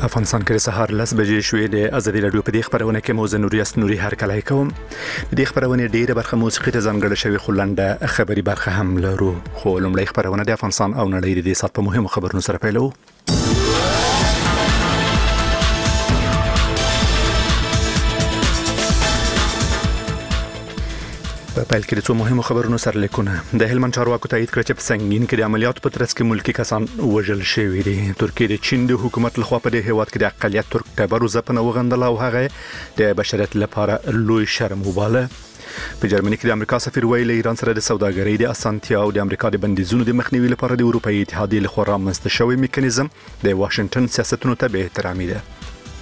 افغانستان کې سهار 10 بجې شوې د ازادي رادیو په دې خبرونه کې موزه نوریاس نوري هرکلای کوم د دې خبرونه ډیره برخه موسیقي ته ځانګړې شوی خلنده خبري برخه هم لرو خو لومړی خبرونه د افغانستان او نړۍ د سات په مهمو خبرونو سره پیلو په پیل کې د څو مهمو خبرونو سره لیکونه د هلمند چارواکو تایید کړ چې په سنگین کې د عملیاتو په ترڅ کې ملکی کسان وژل شوي دي ترکیه د چین د حکومت لخوا په دې هیواد کې د اقلیت ترک ټبرو ځپنه وغندله او هغه د بشریت لپاره لوی شرم وباله په جرمني کې د امریکا سفیر ویلي ایران سره د سوداګرۍ د اسانتیا او د امریکا د بندیزونو د مخنیوي لپاره د اروپאי اتحادیې لخوا رامنځته شوی میکانیزم د واشنگټن سیاستونو ته به احترامي ده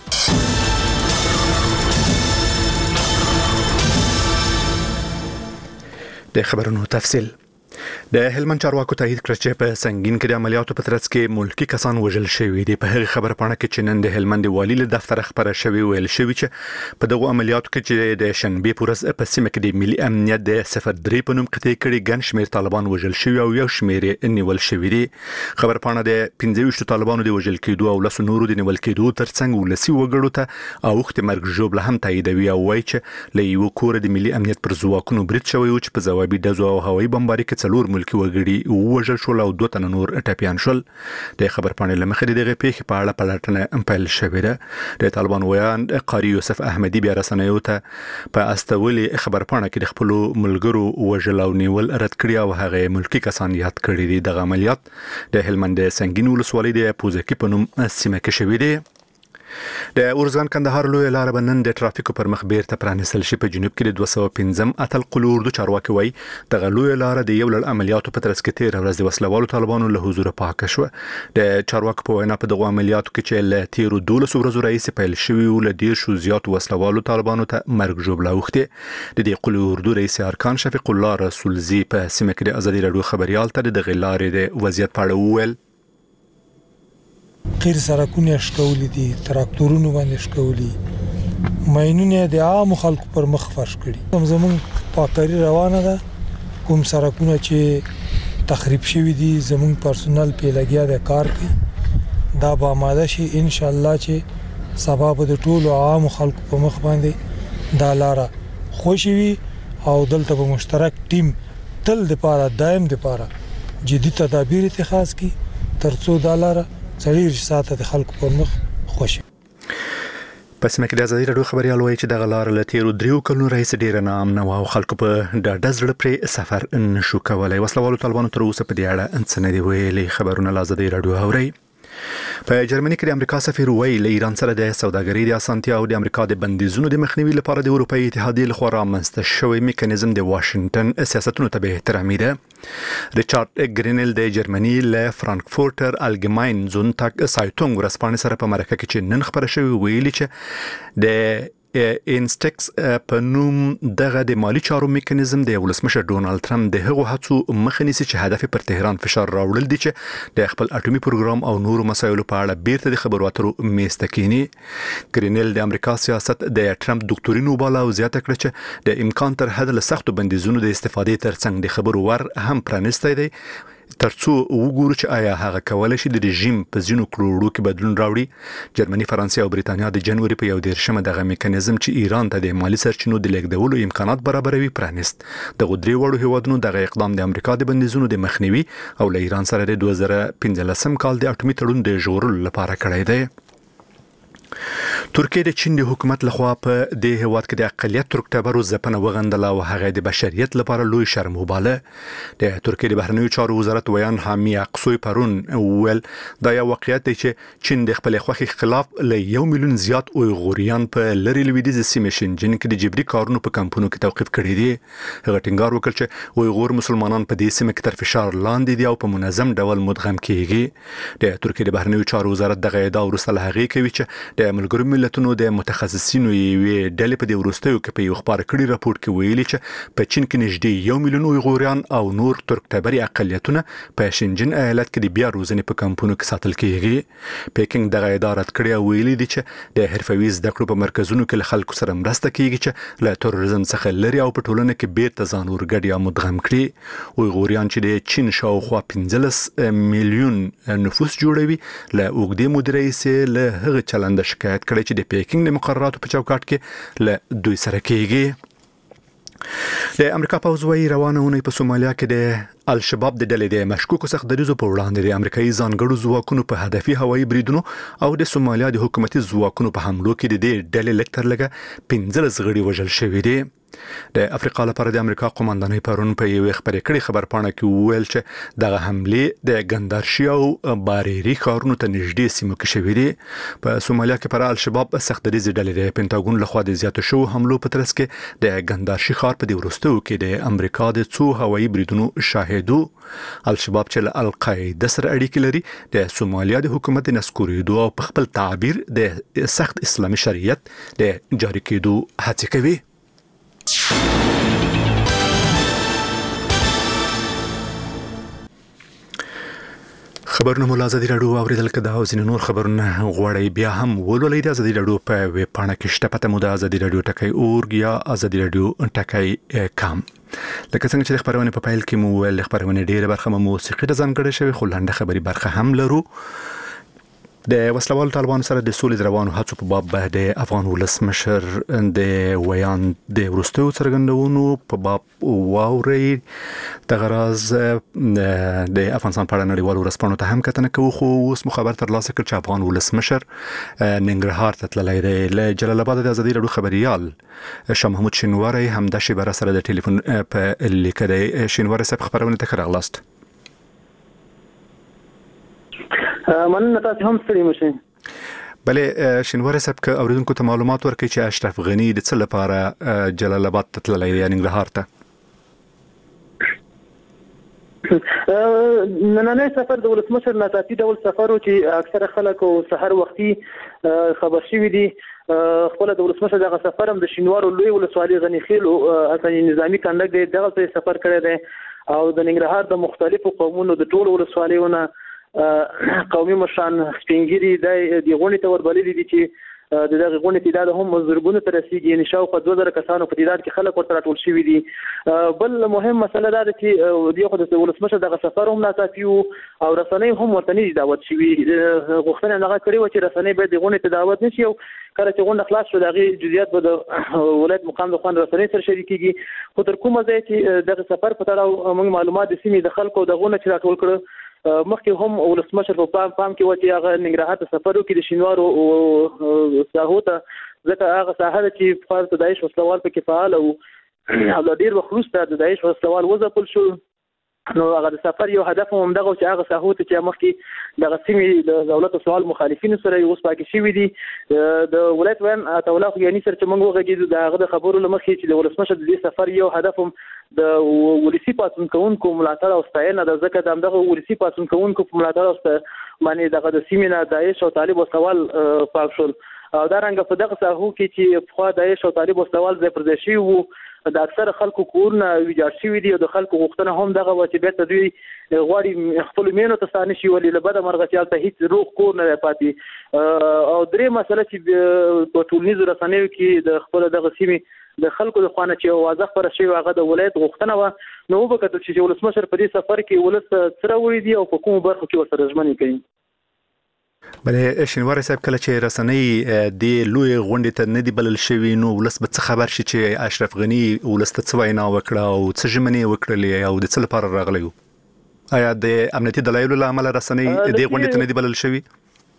د خبرونو تفصیل د هلمند چارواکو تایید کړ چې په سنگین کې د عملیاتو په ترڅ کې ملکی کسان وژل شوي دي په هغه خبره پاڼه کې چې نن د هلمند والی له دفتر خبره شوی ویل شوی چې په دغه عملیاتو کې چې د شنبه پورز په سیمه کې د ملي امنیت د 03 په نوم قطعي کړي ګن شمیر طالبان وژل شوي او یو شمیر نیول شوي دي خبر پاڼه د 15 طالبانو د وژل کېدو او لس نورو د نیول کېدو ترڅنګ ولسی وګړو ته او وخت مرګ جوړ له هم تاییدوي او وایي چې له یو کور د ملي امنیت پر ځواکونو برید شوی او چې په ځوابي دزو او هوایي بمباري کې څلور ملکی وګړي وژل شول او دوه تن نور ټپيان شول د خبر پاڼې لمخې دغه پیښې په اړه پلټنه امپل شوې ده د طالبان ویان قاری یوسف احمدی بیا رسنیو ته په استولي خبر پاڼه کې د خپل ملګرو وژل او نیول رد کړی او هغه ملکی کسان یاد کړی دي د عملیات د هلمند سنگین ولسوالۍ د پوزکی په نوم سیمه کې شوې دي د اورزګان کندهار لوی لار بنن د ټرافیکو پر مخ بیرته پرانیستل شي په جنوب کې د 215 اتل قلور د چارواکي وای د غلوی لار د یو لړ عملیاتو په ترڅ کې 13 ورځې د وسلوالو طالبانو له حضور پاک شو د چارواکي په وینا په دغه عملیاتو کې چې له 13 ورځو رئیس پیل شوی ول ډیر شو زیات وسلوالو طالبانو ته مرګ جوړ لاوخته د دې قلور د رئیس ارکان شفیق الله رسولزی په سیمه کې د ازادي رادیو خبريال ته د غلارې د وضعیت په اړه وویل قیر سرکونه شکولې دي تراکتورونو باندې شکولې ماينونه د عام خلکو پر مخ فرش کړي زمون پاکري روانه ده کوم سرکونه چې تخریب شوي دي زمون پرسونل په لګیا د کار کوي دا به آماده شي ان شاء الله چې سبب د ټولو عام خلکو په مخ باندې دا لاره خوشوي او دلته به مشترک ټیم تل د پاره دائم د پاره جدي تدابیر اتخاذ کی ترڅو دا لاره څلور ساعته د خلکو په مخ خوشي پس مکه د ازادي رادیو خبريال وایي چې د غلار لتیرو دریو کلونو رئیس ډیر نام نو او خلکو په ډاډه زړه پر سفر نشو کولای وسلوالو طالبانو تر اوسه په دې اړه انڅ نه دی ویلي خبرونه د ازادي رادیو اوري په جرمني کې د امریکا سفیر ویلي ایران سره د سوداګرۍ د اسانتیا او د امریکا د بندیزونو د مخنیوي لپاره د اروپאי اتحادیې لخوا رامنځته شوی میکانیزم د واشنگټن سیاستونو ته به احترامي ده ریچارډ ګرینل د جرمني له فرانکفورټر الګماین زونتاګ سایټونګ ورسپانې سره په مرکه کې چې نن خبره شوی ویلي چې د انسټکس په نوم دغه د مالی چارو میکانیزم د ولسمشر ډونالد ټرمپ د هغو هڅو مخنیسي چې هدف پر تهران فشار راوړل دي چې د خپل اټومي پروګرام او نورو مسایلو په اړه بیرته د خبرو اترو میستکینی ګرینل د امریکا سیاست د ټرمپ ډاکټورینو بالا او زیاته کړ چې د امکان تر حد له سختو بندیزونو د استفادې ترڅنګ د خبرو ور هم پرانیستی دی ترڅو وګورو چې آیا هغه کولای شي د رژیم په ځینو کړوړو کې بدلون راوړي جرمني فرانسې او بریتانیا د جنوري په 11 دغه میکانیزم چې ایران ته د مالی سرچینو د لیږدولو امکانات برابروي پرانیست د غدري وړو هیوادونو دغه اقدام د امریکا د بندیزونو د مخنیوي او له ایران سره د 2015 کال د اټومي تړون د جوړولو لپاره کړی دی ترکیه د چین د حکومت لخوا په د هیواد کې د اقلیت ترک ټبرو ځپنه وغندله او هغه د بشریت لپاره لوی شرم وباله د ترکیه د بهرنیو چارو وزارت ویان حامی اقصوی پرون ول دا یو واقعیت دی چې چین د خپل خوخي خلاف له 1 میلیون زیات اویغوریان په لری لویدیز سیمه شینجن کې د جبري کارونو په کمپونو کې توقيف کړی دی هغه ټینګار وکړ چې اویغور مسلمانان په دې سیمه کې تر فشار لاندې دي او په منظم ډول مدغم کیږي د ترکیه د بهرنیو چارو وزارت دغه ادعا ورسره هغه کوي چې د ملګرو ملتونو د متخصصینو یوې ډلې په دې وروستیو کې په یو خبر کړي راپور کې ویلي چې په چین کې نږدې 1 میلیون اویغوريان او نور ترک تبري اقلیتونه په شینجن ایالت کې د بیا روزنې په کمپونو کې ساتل کیږي. پیکینګ دغه ادارت کړي ویلي دي چې د حرفوي زده کړو په مرکزونو کې له خلکو سره مرسته کیږي چې له تروریزم څخه لري او په ټولنه کې بیرته ځان ورګډ یا مدغم کړي. اویغوريان چې د چین شاوخوا 15 میلیون نفوس جوړوي له اوګدې مدیریسي له هغه چلند شکایت کړي چې د پیکینګ د مقرراتو په چوکاټ کې له دوی سره کېږي. د امریکا پوځ وايي روانه اونۍ په سومالیا کې د الشباب د ډلې د مشکوکو سخت دریزو په وړاندې د امریکایي ځانګړو ځواکونو په هدفي هوایي بریدونو او د سومالیا د حکومتي ځواکونو په حملو کې د دې ډلې لکتر لګه 15 غړي وژل شوي دي. د افریقا لپاره د امریکا قومندانۍ پرون په یو خبري کړي خبرپاڼه کې ویل چې دغه حمله د ګندارشي او باریری ښارونو ته نږدې سیمو کې شوې دي. په سومالیا کې پر الشباب سخت دریزي ډلې د پینټاګون لخوا د زیاتو شو حملو په ترڅ کې د ګندارشي ښار په دې وروستیو کې د امریکا د څو هوایي بریدونو شاهدو. الشباب چې له القاعده سره اړیکې لري د سومالیا د حکومت نسکورېدو او په خپل تعبیر د سخت اسلامي شریعت د جاری کېدو هڅه کوي. خبرونه مو ازادي راډیو اوریدل کده او ځینې نور خبرونه غوړی بیا هم ولولئ د ازادي راډیو په ویب پاڼه کې شته پته مو د ازادي راډیو ټکی اورګ یا ازادي راډیو ټکی کام. لکه څنګه چې خبرونه په فایل کې مو ول خبرونه ډیره برخه مو موسیقي د ځانګړې شوی خو لاندې خبري برخه هم لرو. د وسلوال طالبانو سره د سولې روانو هڅو په باب د افغان ولسمشر د ویان د ورستو څرګندونو په باب واوري د غراز د افغانستان په اړه نړیوالو رسپانو ته هم کتنه کوي خو اوس مخابر تر لاسه کړ چې افغان ولسمشر ننګرهار ته تللی دی. له جلال آباد د ازادي راډیو خبريال شاه محمود شینواری هم د شبر سره د ټلیفون په لیکه د شینواری صاحب خبرونه ته راغلاست. مننه تاسو هم ستړي مشه. بله شینواری صاحب که اوریدونکو ته معلومات ورکړي چې اشرف غنی د څه لپاره جلال آباد ته تللی دی ننګرهار ته؟ نننی سفر د ولسمشر ناڅاپي ډول سفر و چې اکثره خلک او سحر وختي خبر شوي دي. خپل د ولسمشر دغه سفر هم د شینوارو لوی ولسوالۍ غنی خیل حسني نظامی کنډک دی دغه سفر کړی دی او د ننګرهار د مختلفو قومونو د ټولو ولسوالیونو قومي مشران سپینګری د غونډې ته وربللي دي چې د دغه غونډې تعداد هم زرګونو ته رسیدي. یعنې شاوخوا 2000 کسانو په تعداد کې خلک ورته راټول شوي دي. بل مهم مسله دا ده چې د خو د ولسمشر دغه سفر هم ناڅاپي او رسنۍ هم ورته نه دعوت شوي. غوښتنه هغه کړې و چې رسنۍ باید د غونډې ته دعوت نشي او کله چې غونډه خلاص شو دغه جزئیات به د ولایت مقام د خوان رسنۍ سره شریکيږي. خو تر کومه ځای چې دغه سفر په تړاو موږ معلومات د سیمې د خلکو د غونډې چې راټول کړو مخکې هم ولسمشر په پام کې و چې هغه ننګرهار ته سفر وکړي د شینوارو ساحو ته ځکه هغه ساحه چې په د داعش وسلوال پکې فعال او ډیر وخت وروسته د داعش وسلوال وځپل شو. نو هغه د سفر یو هدف هم دغه چې هغه ساحو ته چې مخکې دغه سیمې د دولت او سوال مخالفینو سره اوس پاکې شوي دي. د ولایت وین عطاالله خوګیاني سره چې موږ وغږېدو د هغه د خبرو له مخې چې د ولسمشر د دې سفر یو هدف هم د ولسي پاڅون کوونکو ملاتړ او ستاینه ده ځکه د همدغه ولسي پاڅون کوونکو په ملاتړ او باندې دغه د سیمې نه داعش او طالب وسوال پاک شول. او دا رنګه په دغه ساحو کې چې پخوا داعش او طالب وسوال ځای پر ځای شوي وو د اکثره خلکو کورونه ویجاړ شوي دي او د خلکو غوښتنه هم دغه وه چې بیرته دوی غواړي خپلو مینو ته ستانه شي ولې له بده مرغه چې هلته هېڅ روغ کور نه دی پاتې. او درې مسله چې په ټولنیزو رسنیو کې د خپله دغه سیمې د خلکو د خوانه چې اوازه خپره شوې هغه د ولایت غوښتنه وه. نو وبکتل چې ولسمشر په دې سفر کې ولس څه راوړي دي او په کومو برخو کې ورسره ژمنې کوي. بله شینواری صاحب کله چې رسنۍ د لوی غونډې ته نه دی بلل شوي نو ولس به څه خبر شي چې اشرف غنی ولس ته څه وینا وکړه او څه ژمنې وکړلې او د څه لپاره راغلی و؟ آیا د امنیتي دلایلو له امله رسنۍ د غونډې ته نه دی بلل شوي؟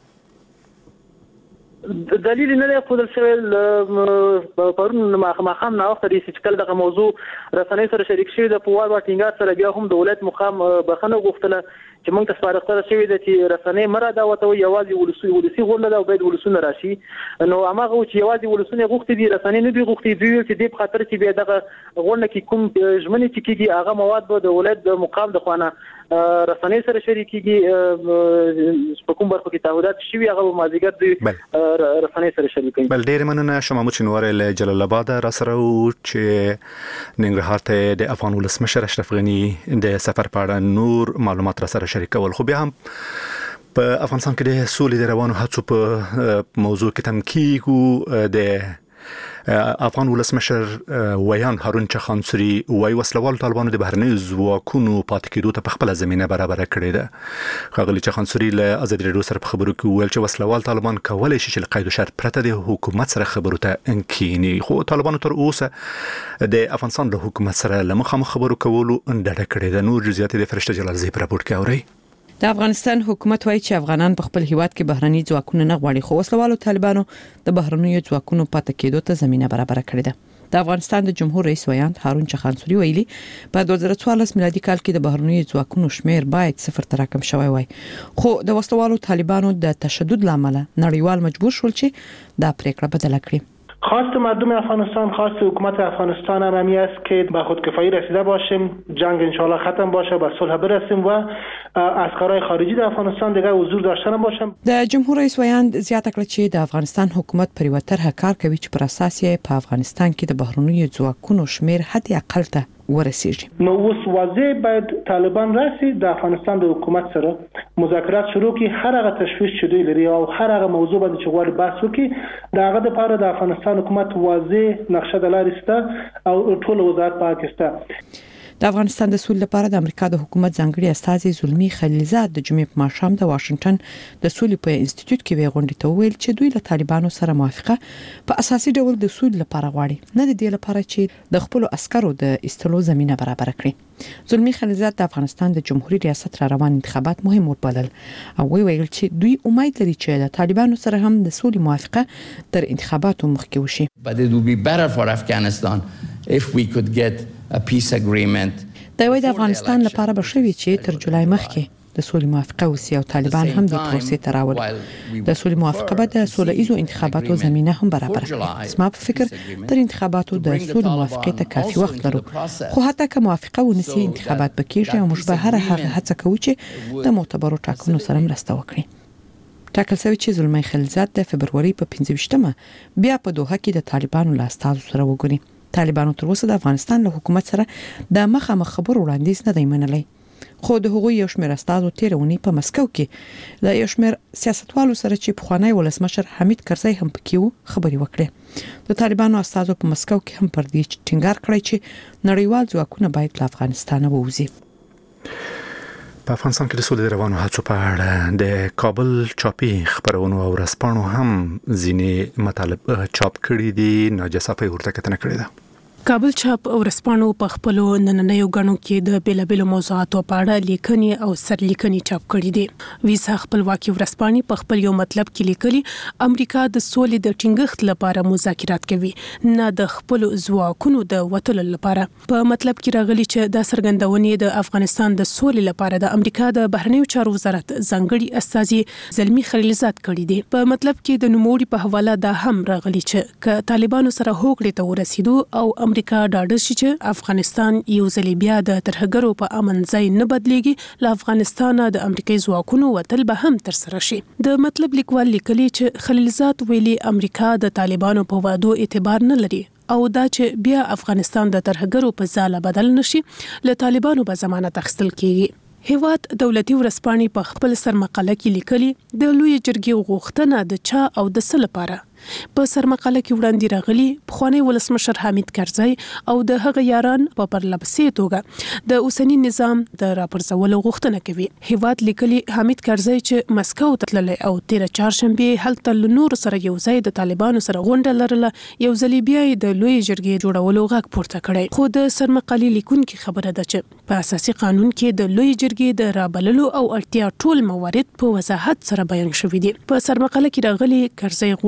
دلیل نه دی ښودل شوی. پرون ماښام ناوخته دی چې کله دغه موضوع رسنۍ سره شریک شوي ده په وار ټینګار سره بیا هم د ولایت مقام بخښنه غوښتله چې موږ ته سپارښتنه شوې ده چې رسنۍ مه رادعوتوئ یوازې ولسي غونډه ده او باید ولسونه راشي. نو هماغه و چې یوازې ولسونه یې غوښتي دي رسنۍ نه دي غوښتي. دوی ویل چې دې په خاطر چې بیا دغه غونډه کې کوم ژمنې چې کېږي هغه مواد به د ولایت د مقام د خوانه رسنۍ سره شریکيږي په کوم برخه کې تعهدات شوي هغه مازیګر د رسنۍ سره شریکي. بل ډیر مننه شمامو شنوار له جلال آباد را سره چې ننګرهار ته د افغان ولسمشر اشرف غنی د سفر په اړه نور معلومات را سره شریکول. خو بیا هم په افغانستان کې د سولې د روانو هڅو په موضوع کې تمکیګو د افغان ولسمشر ویان هارون چخانسوري وای وسلوال طالبانو د بهرنیو ځواکونو پاتې کېدو ته په خپل زمينه برابر کړې ده. خغلی چخانسوري له ازادي راډیو سره په خبرو کې ویل چې وسلوال طالبان کولای شي چې قید او شرط پرته د حکومت سره خبرو ته انکینی. خو طالبانو تر اوسه د افغانستان له حکومت سره لمخه خبرو کولو انډه کړې ده. نور جزئیات د فرشته جلال زی په راپور کې اوري. د افغانستان حکومت وایي چې افغانان په خپل هیواد کې بهرني ځواکونه نه غواړي، خو وسلوالو طالبانو د بهرنیو ځواکونو پاتې کېدو ته زمينه برابر کړې ده. د افغانستان د جمهور رئیس ویاند هارون چخانسوري ویلي په 2014 میلادي کال کې د بهرنیو ځواکونو شمیر باید صفر ته راکم شوی وای، خو د وسلوالو طالبانو د تشدد لامل نړیوال مجبور شول چې دا پریکړه بدله کړي. خواست مردم افغانستان، خواست حکومت افغانستان هم همی است که به خودکفایی رسیده باشیم، جنگ انشالله ختم باشه، به صلح برسیم و عسکرای خارجی در افغانستان دیگه حضور داشته نباشند. د جمهور رئیس ویاند زیاته کړه چې د افغانستان حکومت پر یو طرحه کار کوي چې پر اساس یې په افغانستان کې د بهرنیو ځواکونو شمیر حد اقل ته ورسیږي. نو اوس واضح باید طالبان راسي د افغانستان د حکومت سره مذاکرات شروع کړي، هر هغه تشویش چې دوی لري او هر هغه موضوع باندې چې غواړي بحث وکړي د هغه لپاره د افغانستان حکومت واضح نقشه د لارې سته او ټول وزارت پاکستان. د افغانستان د سولې لپاره د امریکا د حکومت ځانګړي استازي زلمی خلیلزاد د جمعې په ماښام د واشنگټن د سولې په انسټیټیوټ کې غونډه ته ویل چې دوی له طالبانو سره موافقه په اساسي ډول د سولې لپاره غواړي، نه د دې لپاره چې د خپل عسکرو د استلو زمينه برابر کړي. زلمی خلیلزاد د افغانستان د جمهوریت ریاست را روان انتخابات مهم وبلل او ویل چې دوی امید لري چې د طالبانو سره هم د سولې موافقه تر انتخاباتو مخکې وشي. But it would be better for Afghanistan if we could get a peace agreement. د افغانستان لپاره به شوي چې تر جولای مخکې د سولې موافقه وسی او طالبان هم د پروسې ته راوړي. د سولې موافقه به د سوله ایزو انتخاباتو زمينه هم برابر کړي. زما په فکر تر انتخاباتو د سولې موافقه ته کافي وخت لرو، خو حتی که موافقه ونسی انتخابات بکیږي او موږ به هر هغه هڅه کوو چې د معتبرو ټاکنو سره مرسته وکړي. ټاکل شوی چې زلمی خلیلزاد د فبرवरी په 15مه بیا په دوحه کې د طالبانو له استازو سره وګوري. طالبانو تر اوسه د افغانستان له حکومت سره د مخامخ خبرو وړاندیز نه دی منلی، خو د هغوی یو شمېر استازو تیرونی په مسکو کې د یو شمېر سیاستوالو سره چې پخوانی ولسمشر حمید کرزی هم پکې و خبري وکړي. د طالبانو استازو په مسکو کې هم پر دې ټینګار کړی چې نړیوال ځواکونه باید له افغانستان ووځي. په افغانستان کې د سولې روانو هڅو په اړه د کابل چاپي خبرونو او رسپانو هم ځینې مطالب چاپ کړي دي. ناجیه صافی ورته کتنه کړې ده. کابل چاپ او ورسپانو په خپل نننیو غنو کې د بیلابیلو موضوعاتو په اړه لیکنې او سرلیکنې چاپ کړي دي. ویسا خپلواکي ورسپاني په خپل یو مطلب کې لیکلي امریکا د سولې د ټینګښت لپاره مذاکرات کوي، نه د خپل ځواکونو د وټل لپاره. په مطلب کې راغلي چې د سرګندونې د افغانستان د سولې لپاره د امریکا د بهرنیو چارو وزارت ځانګړي استازي زلمی خلیلزاد کړي دي. په مطلب کې د نوموړي په حواله دا هم راغلي چې ک طالبانو سره هوکړې ته ورسېدو او امریکا ډاډه شي چې افغانستان یو ځل بیا د ترهګرو په امن ځای نه بدليږي، له افغانستانه د امریکایي ځواکونو وتل به هم تر سره شي. د مطلب لیکوال لیکلي چې خلیلزاد ویلي امریکا د طالبانو په وعدو اعتبار نه لري او دا چې بیا افغانستان د ترهګرو په ځاله بدل نشي، له طالبانو به ضمانت اخیستل کیږي. هیواد دولتي ورسپاني په خپل سرمقاله کې لیکلي د لوی جرګې غوښتنه د چا او د څه لپاره. په سرمقاله کې وړاندې راغلي پخوانی ولسمشر حمید کرزی او د هغه یاران په پرلپسې توګه د اوسنی نظام د راپرځولو غوښتنه کوي. هیواد لیکلي حمید کرزی چې مسکو ته تللی او 13 چهارشنبه هلته له نور سره یو ځای د طالبانو سره غونډه لرله، یو ځل بیا د لوی جرګې جوړولو غږ پورته کړی. خو د سرمقالې لیکونکي خبره ده چې په اساسي قانون کې د لوی جرګې د رابللو او اړتیا ټول موارد په وضاحت سره بیان شوي دي. په سرمقاله کې راغلي کرزی غواړي په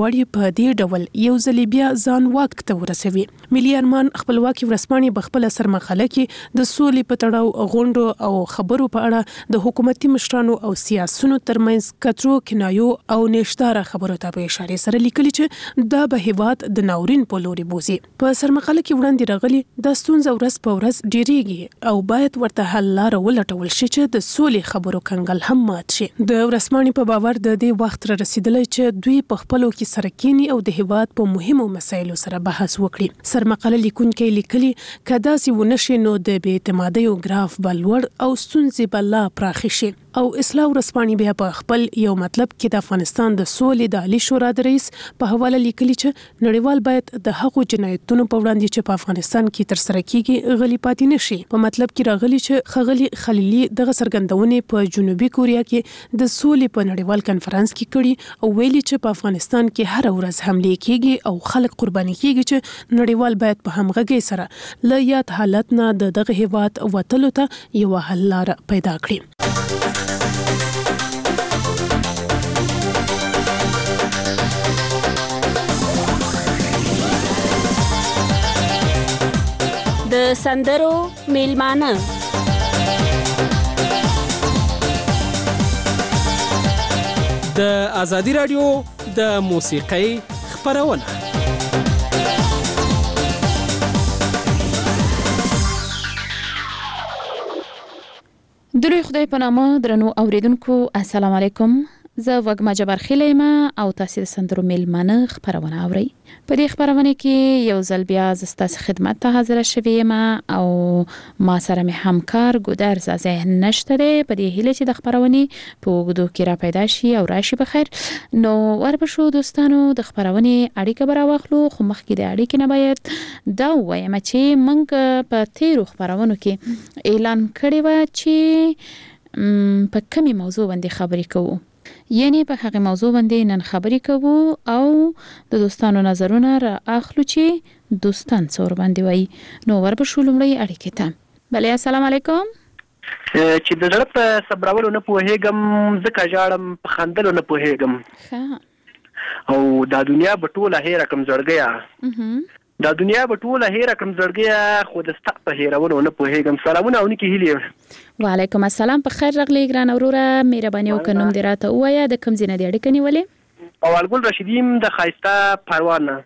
په دې ډول یو ځل بیا ځان واک ته ورسوي. ملي ارمان خپلواکي ورځپاڼې په خپل سرمقاله کې د سولې په تړاو غونډو او خبرو په اړه د حکومتي مشرانو او سیاسيونو ترمنځ کترو کنایو او نشدار خبرو ته په اشاره سره لیکلي چې دا به هیواد د ناورین په لوري بوزي. په سرمقاله کې وړاندې راغلي د ستونزې ورځ په ورځ ډیریږي او باید ورته حل لار ولټول شي چې د سولې خبرو کنګل هم مات شي. د ورځپاڼې په باور د دې وخت را رسیدلی چې دوی په خپلو کې سره کینی او د هیواد په مهمو مسایلو سره بحث وکړي. سرمقاله لیکونکي لیکلي کدا سی ونشي نو د بې اعتمادۍ او ګراف بلور او ستونزې بلا پراخي شي. او اصلاح ورځپاڼې بیا په خپل یو مطلب کې د افغانستان د سولې د عالی شورا د رئیس په حواله لیکلي چې نړیوال باید د هغو جنایتونو په وړاندې چې په افغانستان کې تر سره کیږي غلي پاتې نشي. په مطلب کې راغلي چې خغلی خلیلی دغه سرګندونې په جنوبي کوریا کې د سولې په نړیوال کنفرانس کې کړي او ویلي چې په افغانستان کې هر ورځ حمله کیږي او خلک قرباني کیږي چې نړیوال باید په همغږي سره له یاد حالت نه دغه هیواد وټلو ته یو حل لار پیدا کړي. د سندرو میلمانه د ازادي رادیو د موسیقۍ خبرونه. دروي خدای په نامه درنو اوریدونکو السلام علیکم. زه وګما جبر خلیمه او تاسو د سندرو میلمانه خبرونه اورئ. په دې خبرونه کې یو ځل بیا زستاسو خدمت ته حاضر شوم او ما سره مې همکار ګودر ذهن نشته دی. په دې هیله چې د خبرونه په وګدو کې را پیدا شي او راشي بخیر. نو ورپښو دوستانو د خبرونه اړیکه برا واخلو خو مخکې د اړیکې نه باید دا وایم چې موږ په تیرو خبرونو کې اعلان کړی و چې په کومه موضوع باندې خبرې کوو. یعنی په هغه موضوع باندې نن خبرې کوو او د دوستانو نظرونه را اخلو چې دوستان څور باندې وای. نو ورپښو لومړی اړیکې ته. بله السلام علیکم. چې د زړه په صبرولو نه پوهېږم ځکه ژاړم په خندلو نه پوهېږم او دا دنیا به ټوله هېره کړم زړګیه دا دنیا به ټوله هېره کړم زړګیه خو د ستا په هېرولو نه پوهېږم. سلامونه او نیکې هیلې. وعلیکم السلام. په خیر راغلی ګران وروره. مهرباني وکړه نوم دې راته ووایه د کوم ځای نه دې اړیکه نیولې؟ اولګل رشیدی د ښایسته پروان نه.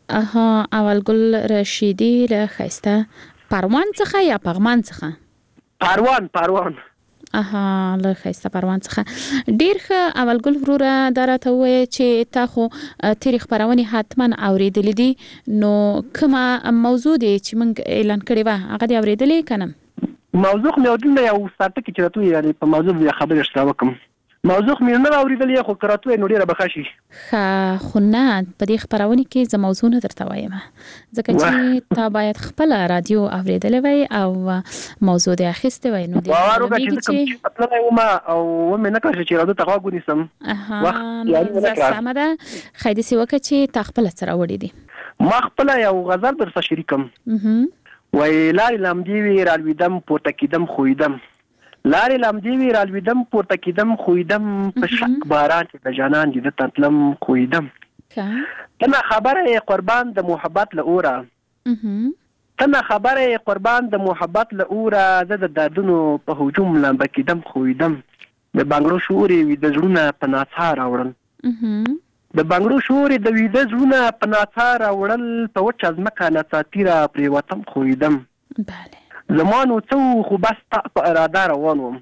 اولګل رشیدی له ښایسته پروان څخه یا پغمان څخه؟ پروان له ښایسته پروان څخه. ډیر ښه اولګل وروره دا راته ووایه چې تا خو تیرې خبرونې حتما اورېدلې دي. نو کومه موضوع دی چې موږ اعلان کړې وه هغه دې اورېدلې که نه؟ موضوع مې اورېدلې یو ساعته کې چې راته ووایي په موضوع بیا خبرې سره وکړم. موضوع مې نه اورېدلې خو که راته ووایي نو ډېره به ښه شي. ښه خو نه په دې خبرونې کې زه موضوع نه درته وایم ځکه چې تا باید خپله رادیو اورېدلی وای او موضوع دې اخیستې وای. نو باور وکړه چې زه کوم تللی وم او ومې نه کړه چې رادیو ته غوږ ونیسم. سمه ده. ښایي داسې وکړه چې تا خپله څه راوړي دي. ما خپله یو غزل درسره شریکم. وای لارې لامدې وې رالوېدم پورته کېدم خویدم لارې لامدې وې رالوېدم پورته کېدم خویدم په شک باران چې د جانان دې ده تتلم خویدم. ته نه خبره یې قربان د محبت له اوره ته نه خبره یې قربان د محبت له اوره زه د دردونو په هجوم لامبه کېدم خویدم. د بنګړو شور یې ویده زړونه په ناڅا راوړل د بنګړو شور یې د ویده زړونه په ناڅا راوړل په وچه ځمکه ناڅاپي را پرېوتم خویدم. زما نو څه خو بس ستا په اراده روان وم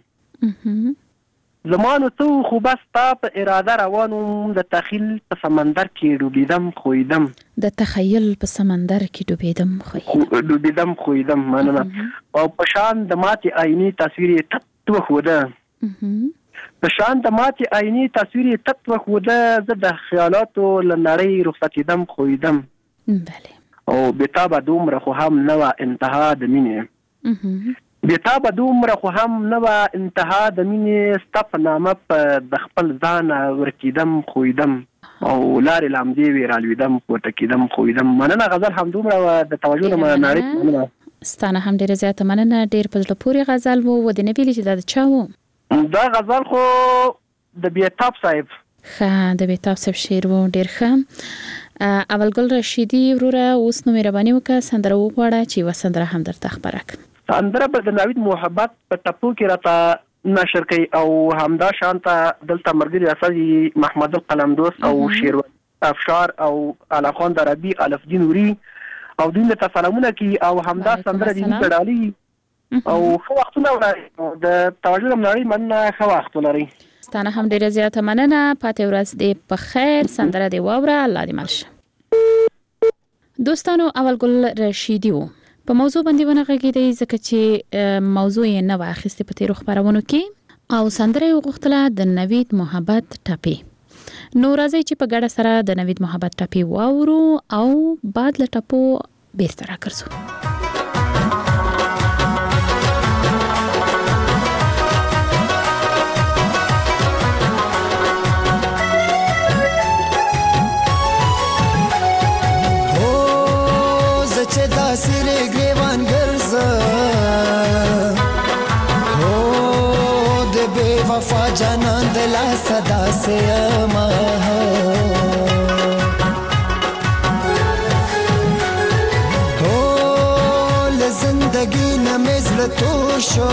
زما نو څه خو بس ستا په اراده روان وم د تخیل په سمندر کې ډوبېدم خویدم. د تخیل په سمندر کې ډوبېدم خویدم. مننه. او په شان د ماتې آینې تصویر یې تت وښوده په شان د ماتې آینې تصویر یې تت وښوده زه د خیالاتو له نړۍ رخصتېدم خویدم. او بېتابه دومره خو هم نه وه انتها د مینې بېتابه دومره خو هم نه وه انتها د مینې ستا په نامه په د خپل ځانه ورکېدم خویدم او لارې لامدې وې رالوېدم پورته کېدم خویدم. مننه. غزل همدومره وه د توجه نه نړۍ مننه. ستانه هم ډېره زیاته مننه. ډېر په زړه پورې غزل و د نه ویلې چې دا د چا و؟ دا غزل خو د بیتاب صاحب. ښه د بیتاب صاحب شعر و. ډېر ښه. اولګل رشیدي وروره اوس نو مهرباني وکړه سندره وغواړه چې وسندره هم درته خبره کړم. سندره به د نوید محبت په ټپو کې راته نشر کوي او همدا شانته دلته مرګري اساسي محمد القلمدوس او شیروان افشار او علی خان دربی الفدین نوري او دین ته سلامونه کوي او همدا سندره دې کړالي او خو وختونه ولري د توجه مړی من خو وخت ولري. ستانه هم ډیره زیاته مننه. پاتې ورځ دې په خیر. سندره دې واوره. الله دې ملشه. دوستانو اولګل رشیدي وو په موضوع باندې ونغږیدي ځکه چې موضوع یې نه واخیسته په تیرو خبرونو کې او سندره یې غوښتله د نوید محبت ټپي. نو راځي چې په ګډه سره د نوید محبت ټپي واورو او بعد له ټپو بیرته راګرځو. سره ګریوان ګرځه هو د بے وفا جانان د لا صدا سے اما هو ل زندگی نمزل تو شو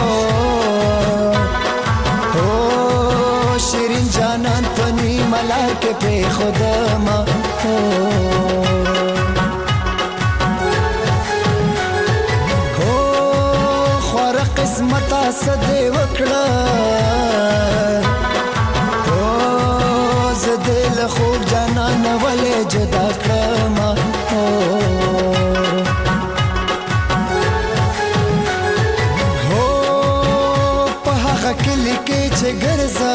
هو شیرین جانان پنی ملک په خدما قسمت صدې وکړه او زه له خوب جانان ولې جدا کړم هو په هغه کلی کې چې ګرځا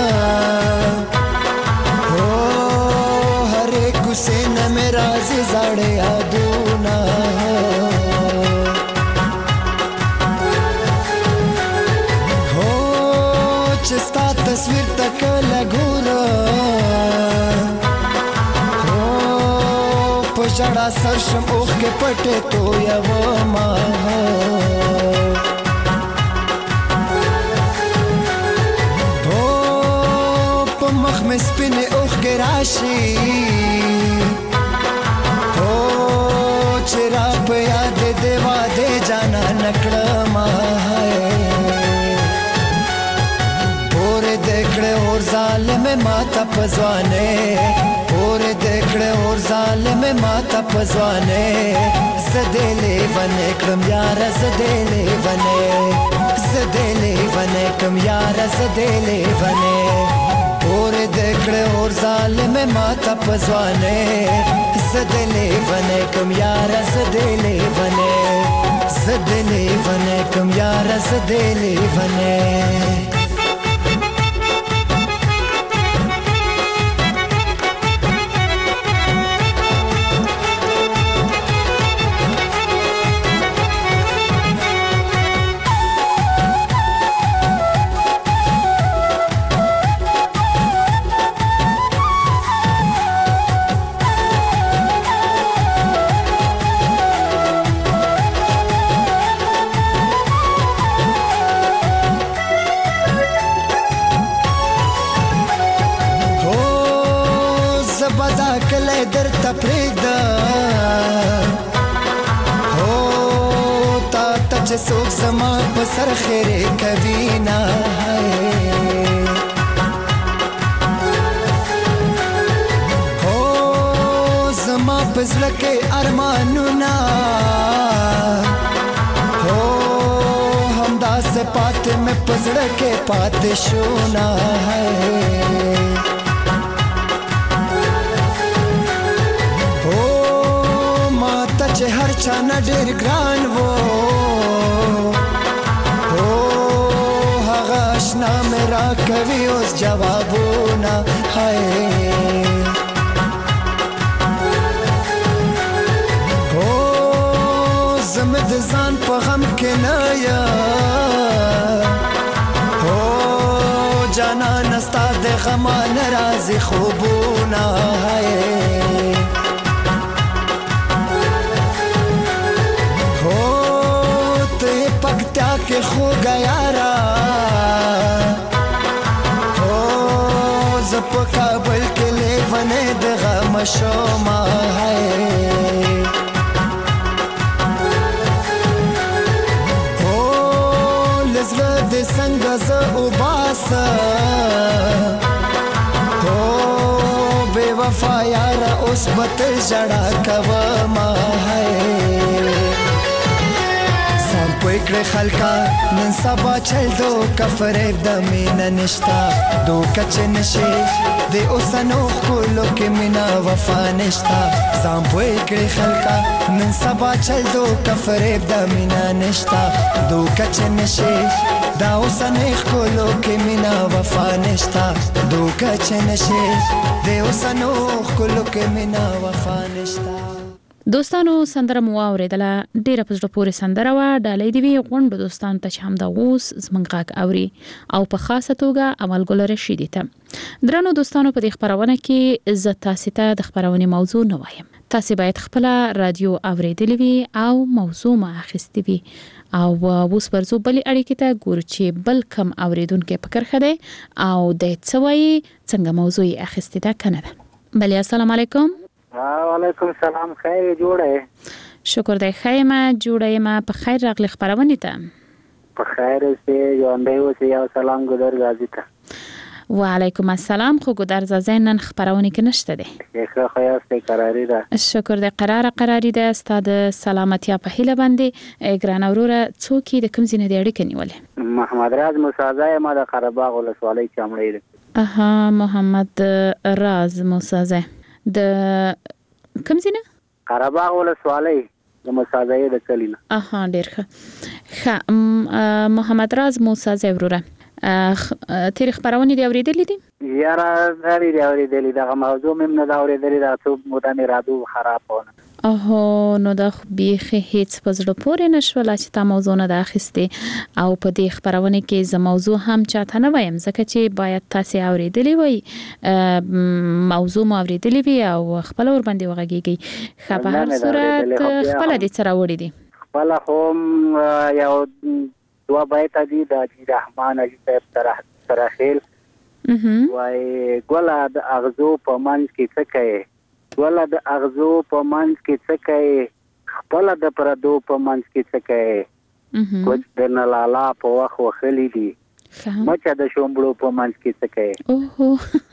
هو هر کوڅه نه مې راځي زړې یادونه چستا تصویر تک لګورا هو پښړا سرشم اوخ کې پټه تو یو ما هو په مخ مې سپینه اوخ کې راشي هو چر په یاد دیوا دې جانا نکړه ما और जालिम माता पजवाने और देखड़े और जालिम माता पजवाने सदेले वने कम यार सदेले वने कम यार सदेले वने और देखड़े और जालिम माता पजवाने सदेले वने कम यार सदेले वने कम यार सदेले वने در تپریدا هو تا تچ سوک زما په سر خیره کوي نه هو زما په زړه کې ارمانونه هو همدا سے پات مې په زړه کې پات شونا چې هر چا نه ډېر ګران وو او هغه آشنا مې راکوي اوس جوابونه هاي او زه د ځان په غم کې نه یم او جانان ستا د غم نه راځي خوبونه هاي پکتا کے خو گیا را او زپ کابل کے لے ونے د غم ماشوما هاي او لزړه دې څنګه ز او باسه او بے وفا یار اوس بت جڑا کوما هاي پویکړه خلکا نن سبا چل دو کفرې د مینا نشتا دو کچ نشي د اوسنو کولو کې مینا وفا نشتا سام پویکړه خلکا نن سبا چل دو کفرې د مینا نشتا دو کچ نشي دا اوسنو کولو کې مینا وفا نشتا دو کچ نشي د اوسنو کولو کې مینا وفا نشتا. دوستانو سندره مو اوریدله ډیره په زړه پورې سندره وا ډالۍ دی وی غونډو دوستانو ته هم د غوس زمنګ غاک اوري او په خاصه توګه عمل ګل رشیدی ته درنو دوستانو په دې خبرونه کې عزت تاسو ته د خبرونه موضوع نه وایم تاسو باید خپل رادیو اوریدلی وی او موضوع ما اخیستی وی او اوس ورزو بلې اړیکې ته ګورو چې بل کم اوریدونکو فکر خده او د څوي څنګه موضوع اخیستی ده کنه بلې السلام علیکم. وعلیکم السلام خیر جوړه شکر دی خیمه جوړه ما په خیر راغلی خبرونه ته په خیر سه ژوندې اوسې یو سلام ګذر غازی ته وعلیکم السلام خو ګذر زین خبرونه کې نشته دی ښه خیاسته قراری ده شکر دی قراری ده ستاد سلامتی په هیله باندې ګران اوروره څوک د کوم ځینې د اړیکې نیولې محمد راز موسازه ما د قرهباغ ولسوالۍ چمړې اها محمد راز موسازه د کوم ځینه قرهباغ ولسوالۍ د مسازې د کلینه اها ډیر ښه محمد راز موسازه وروره تاریخ خبرونه دی اوریدلې دي یاره غری دی اوریدلې دا موضوع مم نه دا اوریدلې دا څو موده نه رادو خرابونه اوه نو دا بیخي هیڅ پزړه پورې نشول چې تا موضوع نه داخسته او په دې خبرونه کې ز موضوع هم چاته نه وایم ځکه چې باید تاسو اوریدلې وي موضوع مو اوریدلې وي او خپل ور باندې وغږیږي خو په هر صورت خپل دې سره وړي دي خپل هم یو دوا بیت دي د رحمان اجي صاحب سره خیل وای ګولا د اغزو په منځ کې څه کوي ولا د اغزو په منځ کې څه کوي خپل د پردو په منځ کې څه کوي کوڅ د نلالا په واخ وخلی دي مچا د شومبړو په منځ کې څه کوي اوه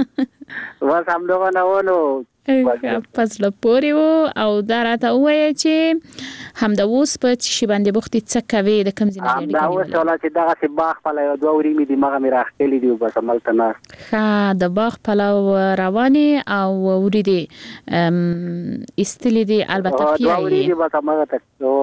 وا سم دغه نه ونه پس له پوري او دا راته وایي چې هم د اوس په شی باندې بوختي څه کوي د کم ځینې دی دا اوس ولا چې دغه سی باغ په یو دوه ورې می دي مغه می راخلي دی بس عمل تنه ښه د باغ په رواني او ورې دي استلی دي البته پیایي دوه ورې دي بس مغه ته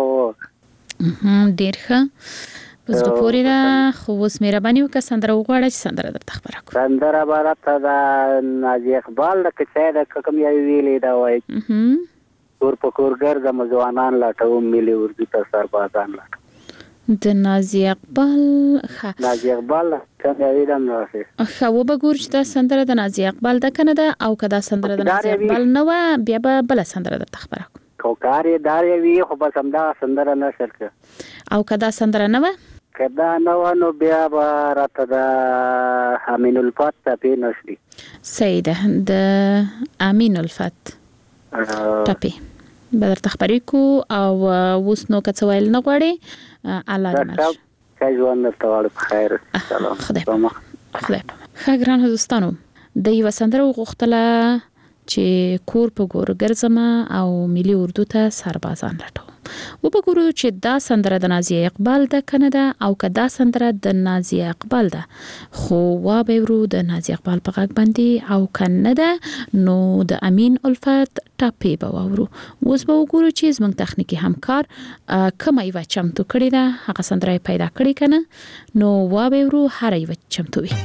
ډیر ښه پس د پوری دا خو اوس مهرباني وکړه سندره وغواړه چې سندره درته خبره کوم سندره برته دا نازي اقبال د کچای د کوم یو ویلې دا وای کور په کور ګرځم ځوانان لاټو ملي اردو ته سربازان لاټو د نازي اقبال نازي اقبال څنګه ویلم نو خو وبګور چې دا سندره د نازي اقبال د کنه ده او کدا سندره د نازي اقبال نو بیا به بل سندره درته خبره کوم کو کاری داري وی خو بس همدا سندره نشر ک او کدا سندره نو کدا نو بیا به راته د امین الفت په نشري سیده د امین الفت ټپي بدر تخبري کو او اوس نو کڅویل نه غواړي الله دې مش کاجوان نتاوړ بخیر سلام خدای ښه دوستانو د یو سندره غوښتله چې کور په ګور ګرځما او ملي اردو ته سربازان لټو وبګورو چې دا سندره د نازي اقبال د کنده او کدا سندره د نازي اقبال ده خو وا به ورو د نازي اقبال په غږ باندې او کنده نو د امین الفت ټاپي به ورو اوس به وګورو چې زموږ تخنیکی همکار کومه یو چمتو کړی ده هغه سندره پیدا کړی کنه نو وا به ورو هر یو چمتو وي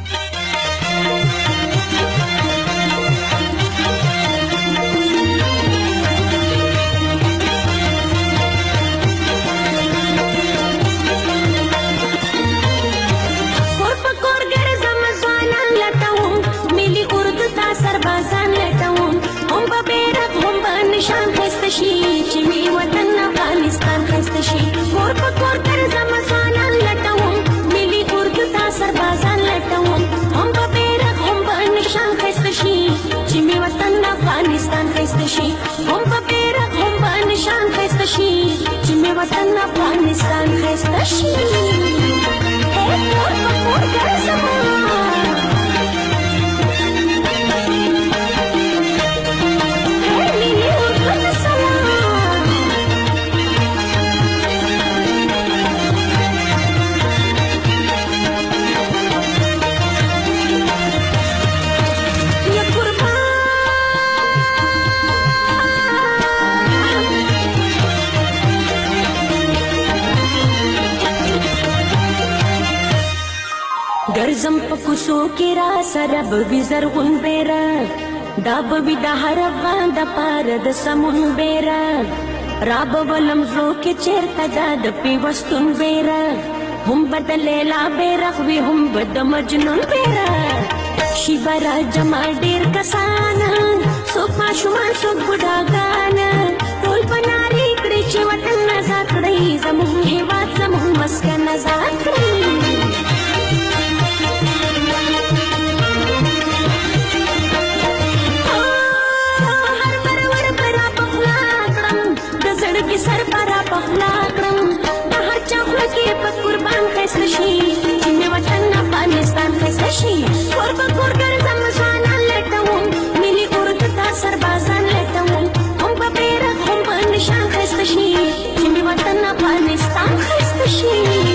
شان خسته شي چې می وطن افغانستان خسته شي کور په کور ګرځم ځوانان لټوم ملي اردو ته سربازان لټوم وطن افغانستان خسته شي کور په کور ګرځما ګرځم په کوڅو کې را سره به زرغون بیرغ دا به د هر افغان د پاره د سمون بیرغ را به ولم زړو کې چیرته دا د پیوستون بیرغ هم به د لیلا بیرغ وي هم به د مجنون بیرغ شي به را جمع ډېر کسان څوک ماشومان څوک بوډاګان ټول به نارې کړي چې وطن ازاد کړئ زموږ هېواد زموږ مسکن ازاد کړئ کی سر پرا پخلا کرم د هر چا خو کې په قربان خسته شي چې مې وطن افغانستان خسته شي کور په کور ګرځم ځوانان لټوم ملي اورد تا سربازان لټوم هم په بیرغ هم په نشان خسته شي چې مې وطن افغانستان خسته شي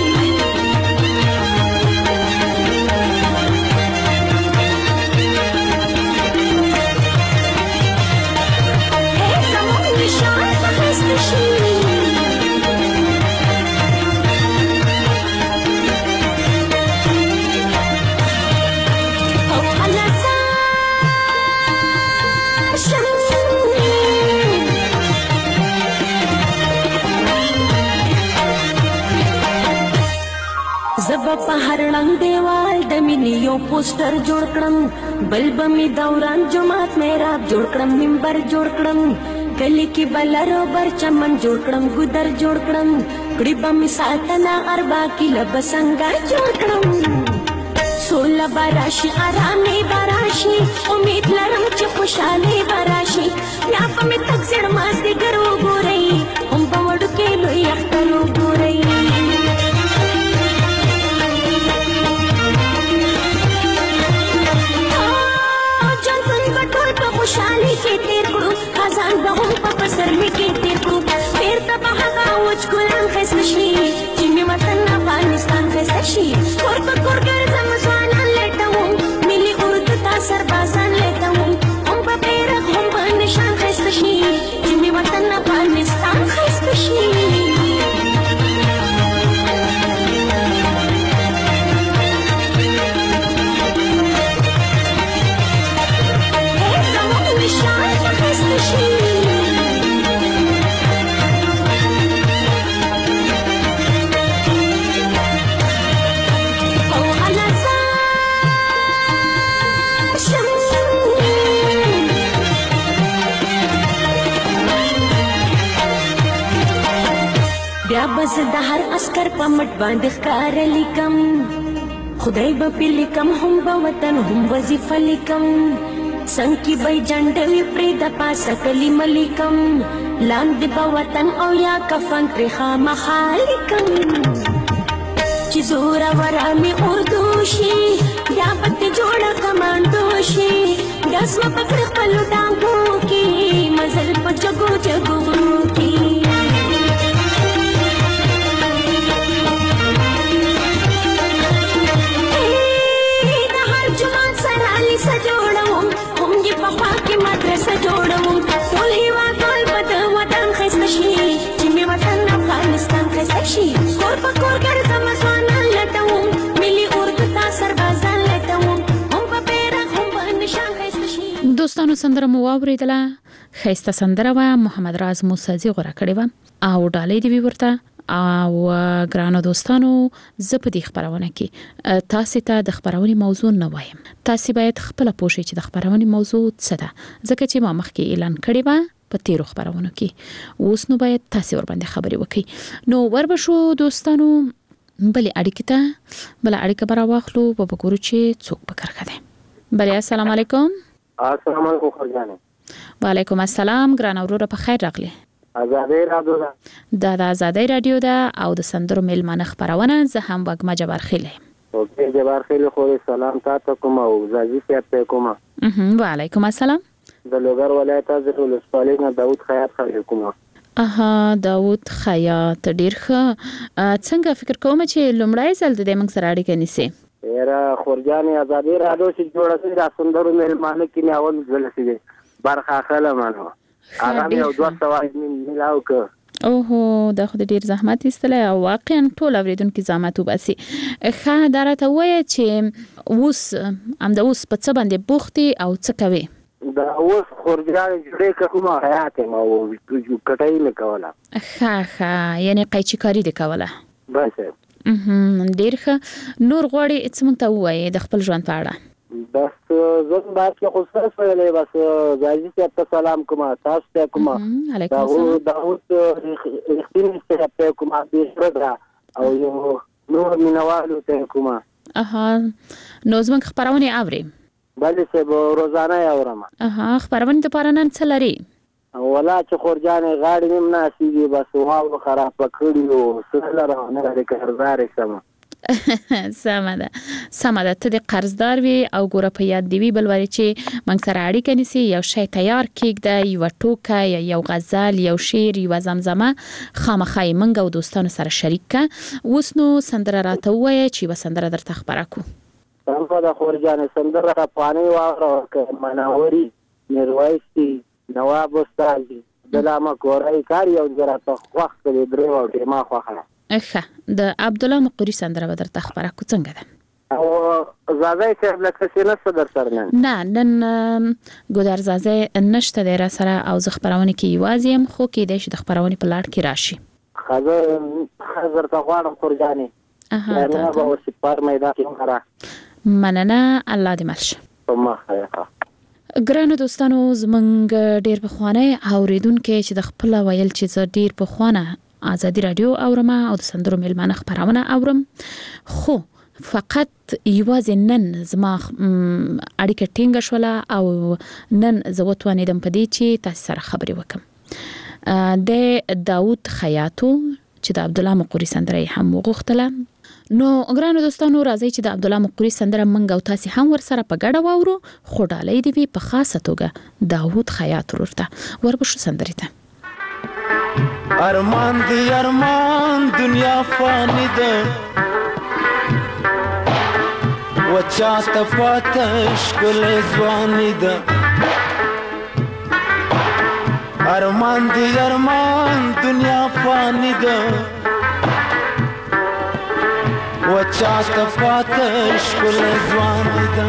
زب په هر رنگ دیوال د مینې یو پوسټر جوړ کړم بل به می دوران جماعت میراب جوړ کړم منبر جوړ کړم گلی کې بلرو بر چمن جوړ کړم ګودر جوړ کړم کړي به می ساتنه اربا کې لب څنګه جوړ کړم سوله براشي آرامي براشي امید لرم چې خوشاله براشي یا په می تک زړه ماستي ګرو ګوري هم په وړو کې لوی اختر ګوري خوشحالی کې تیر کړو خزان به هم په پسرلي کې تیر کړو بیرته به هغه وچ ګلان ښایسته شي چې مې وطن افغانستان ښایسته شي کور په کور ګرځم ځوانان لټوم ملي اردو ته سربازان لټوم هم په بیرغ هم په نشان ښایسته شي چې مې وطن افغانستان ښایسته شي بس د هر عسكر په مټ باندې ښکار لیکم خدای به په لیکم هم به وطن هم وظیفه لیکم څنګه کې به جنډوي پرې د پاسه کلمه لیکم لاندې به وطن او یا کفن پرې خامخا لیکم چې زوروره مې اردو شي بیا به ترې جوړه کمانډو شي ګس مه پکړه خپلو ټانګو کې مزل په جګو جګو غرو کې مدرسه جوړوم ټول هیواد ټول وطن وطن ښایسته شي چې مې وطن افغانستان ښایسته شي کور په کور ګرځم ځوانان لټوم ملي اردو ته سربازان لټوم هم په بیرغ هم په نشان ښایسته شي دوستانو سندره مو واورېدله ښایسته سندره وه محمد راز موسیزي غوره کړې وه او ډالۍ دې وي ورته او ګرانو دوستانو زه په دې خبرونه کې تاسو ته د خبرونې موضوع نه وایم تاسو باید خپل پوښتنه چې د خبرونې موضوع څه ده ځکه چې ما مخکې اعلان کړی و په تیرو خبرونو کې اوس نو باید تاسو ور باندې خبرې وکړي نو وربشو دوستانو بل اړیکه برا واخلو په وګورو چې څوک پکړه ده بل السلام علیکم السلام علیکم خرجانه وعلیکم السلام ګران اورور په خیر راغلی آزادۍ رادیو د آزادۍ رادیو ده او د سندرو میلمانه خبرونه. زه هم وګما جبار خیل. اوکې جبار خیل خو سلام تاسو کوم او زاجی ته کوم. وعلیکم السلام. د لوګر ولایت از ولسوالۍ نه داوود خیاط خبرې کوم. داوود خیاط ډیر ښه. څنګه فکر کوم چې لومړی ځل د موږ سره اړیکه نیسي؟ یاره خورجانې آزادۍ رادیو چې جوړه شوې د سندرو میلمانه کې نه اول ځل شي برخه اخله مانو هغه یو 200 ملاو ک. اوه دا خو ډیر زحمت ایستله او واقعا ټول اوریدونکو زحمت وباسي. ښه درته وایي چې اوس اوس په څه باندې بوختي او څه کوي؟ دا اوس خورجانې جوړې کومه حیات ما او کټای نه کوله. ښه یعنی قیچی کاری دی کوله. بس ډیر ښه. نور غواړي چې موږ ته وایي د خپل ژوند په اړه؟ بس زه باید چې خصوصا ویلې بس زاجی ته سلام کوم تاسو ته کوم. علیکم السلام. داوود رښتینی ته کوم دې او یو نور مینوالو ته کوم. نو زموږ خبرونه اوري؟ بلې چې روزانه اورم. خبرونه د پاره نن څه لري؟ ولا چې خورجانې غاړې نیم ناسیږي بس واو خراب کړی او سره نه د قرضدار سم. سمه ده ته د قرضدار وي او ګوره په یاد دی وی بلوري چې موږ سره اړیکه نیسي یو شی تیار کېږي یو ټوکه یو غزل یو شعر یو زمزمه خامخای موږ او دوستانو سره شریک کا. اوس نو سندره راته وایي چې وسندره درته خبره کو. څنګه د خورجانې سندره پانی واغره مناوري میرویسي نواب استاد دلامه کورای کار یو زراته وخت لري درې او ټیما خوخه. د عبد الله مقری سندره بدر تخبره کو څنګه ده؟ او زازای چې لکه سینه صدر سره نن ګودر زازای نشته در سره او ز خبرونه کې یوازیم خو کې د خبرونه په لاړ کې راشي. خزر ته غواړم خورجانې. نه به اوس په میدان کې مره. مننه الله دې ملشه. ګرانو دوستانو زمونږ ډیر بخوانه اوریدونکو چې د خپل ویل چې ډیر بخوانه آزادی رادیو اورم او د سندرو میلمانه خبرونه اورم خو فقط یوازې نن زما اړیکه ټینګه شوله او نن زه وتوانیدم په دې چې تاسو سره خبرې وکم. د داوود خیاطو چې د عبد الله مقری سندره هم وغوښتله. نو ګرانو دوستانو راځي چې د عبد الله مقری سندره منګ او تاسو هم ور سره په ګډه واورو خو ډالۍ دی په خاصه توګه داوود خیاط ورته وربشو سندره ته. ارمان دی ارمان دنیا فانی ده وچا تفاتش کل زوانی ده. ارمان دی ارمان دنیا فانی ده وچا تفاتش کل زوانی ده.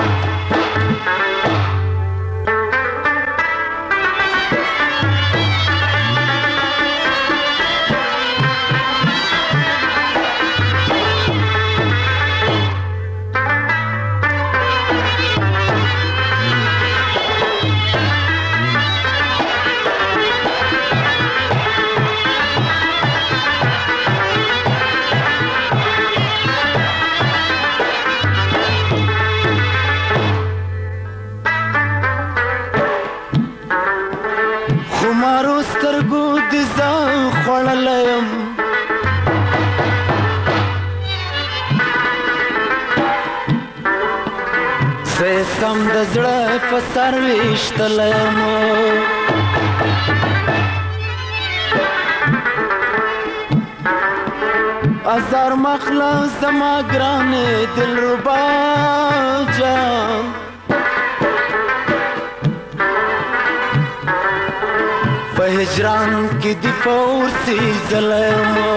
خمارو سترګو د ځان خوړلم زه سم د زړه په سر ویشتلم ازار مخلا زما ګران دلربا جان هجران کی دی فورسی ظلمو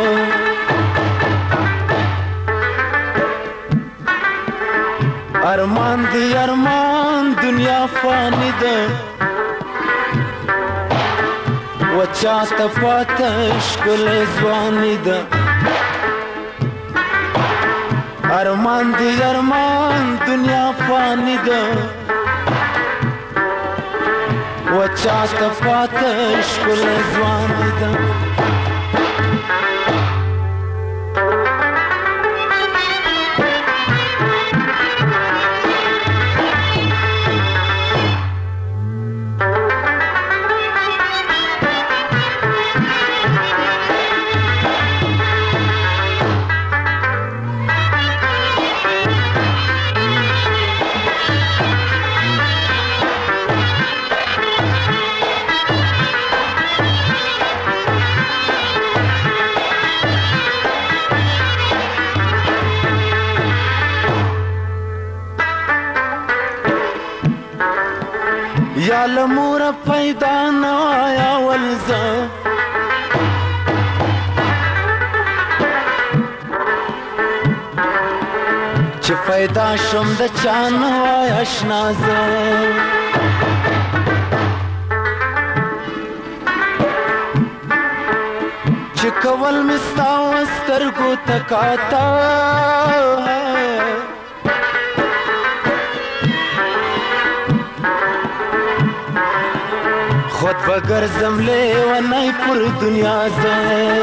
ارمان دی ارمان دنیا فانی ده وچا تفاتش کل زوانی ده. ارمان دی ارمان دنیا فانی ده وچا تفاتش کل زوانی ده. تال مور پیدا نوایا ولزا چې پیدا شم د چانو آشنا زه چې کول مستا وسترګو تکاتا خود بگر زملے ونای پر دنیا زه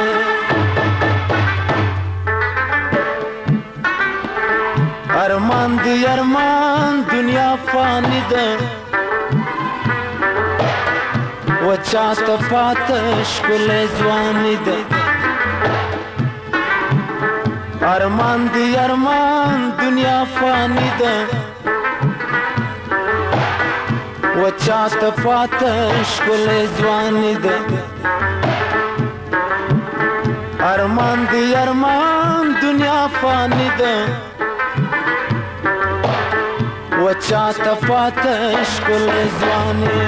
ارمان دی ارمان دنیا فانی ده و چاته پاتش کل ځواني ده ارمان دی ارمان دنیا فانی ده و چاته پاتش کل ځواني ده ارمان دی ارمان دنیا فانی ده و چاته پاتش کل ځواني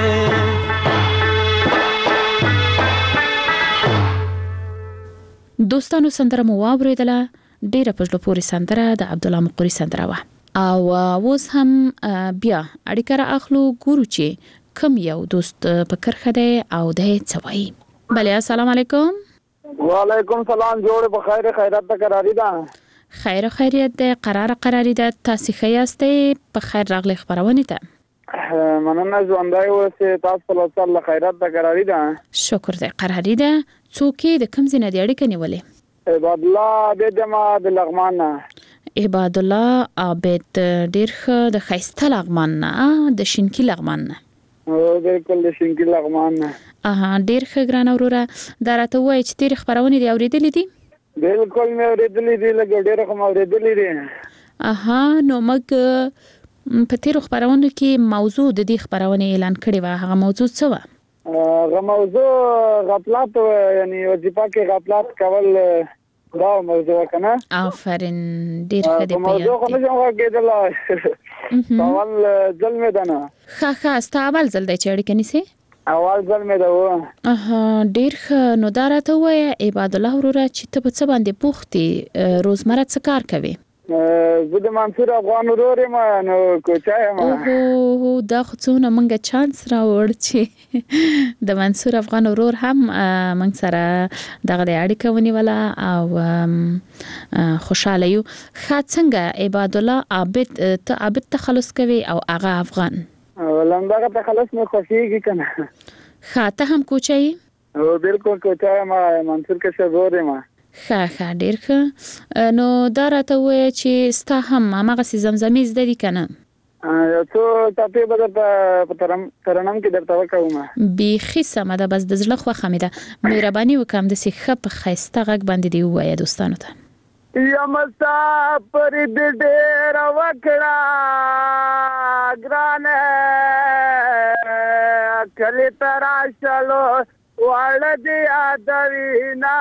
دوستانو سندره مو واوریدله ډیره په زړه پورې سندره د عبد الله مقری سندره وه او اوس هم بیا اړیکه را اخلو ګورو چې کوم یو دوست په کرخه دی او د څه وایي بله السلام علیکم وعلیکم سلام جوړ په خیر خیرات ته قراری ده خیر خیریت ده قراری ده تاسو ښه یاستئ په خیر راغلی خبرونه ته مننه ژوندای اوسه تاسو په لاسه خیرات ته قراری ده شکر ده قراری ده څوک د کوم ځای نه دی اړیکه نیولې عباد الله عابد ما د لغمان عباد الله عابد ډیر ښه د خیسته لغمان نه د شینکی لغمان نه بالکل د شینکی لغمان نه ډیر ښه ګران اوروره دا راته وایي چې ډیر خبرونه دی اوریدلې دي بالکل مې اوریدلې دي لکه ډیر کوم اوریدلې دي نو موږ په تیرو خبرونو کې موضوع د دې خبرونه اعلان کړی و هغه موضوع څه و هغه موضوع غفلت یعنی وظیفه کې غفلت کول دا موضوع کنه آفرین ډیر ښه دی موضوع خو نه څنګه کېدل اول ځل مې دنه ښه ستا اول ځل دی چې اړیکه نیسې اول ځل مې دا و ډیر ښه نو دا راته وایه عباد الله وروره چې ته په څه باندې بوختې روزمره څه کار کوې زه د منصور افغان ورور یم نو کوچا یم دا خو څونه موږ چانس راوړ چې د منصور افغان ورور هم موږ سره دغه اړیکه ونیوله او خوشاله یو ښه څنګه عباد الله عابد ته عابد تخلص کوي او هغه افغان ولندغه تخلص مې خوښیږي کنه ښه ته هم کوچا یې بالکل کوچا یم منصور کې ورور یم ښه ډیر ښه نو دا راته وایه چې ستا هم هماغسې زمزمې زده دي که نه یو څو ټاپې به درته په ترنم کې درته وکوم بیخي سمه ده بس د زړه خوښه مې ده مهرباني وکړه همداسې ښه په ښایسته غږ باندې دې ووایه دوستانو ته یا مسافر دې ډېره وکړه ګرانه کلي ته راشلو واړه دې یادوینا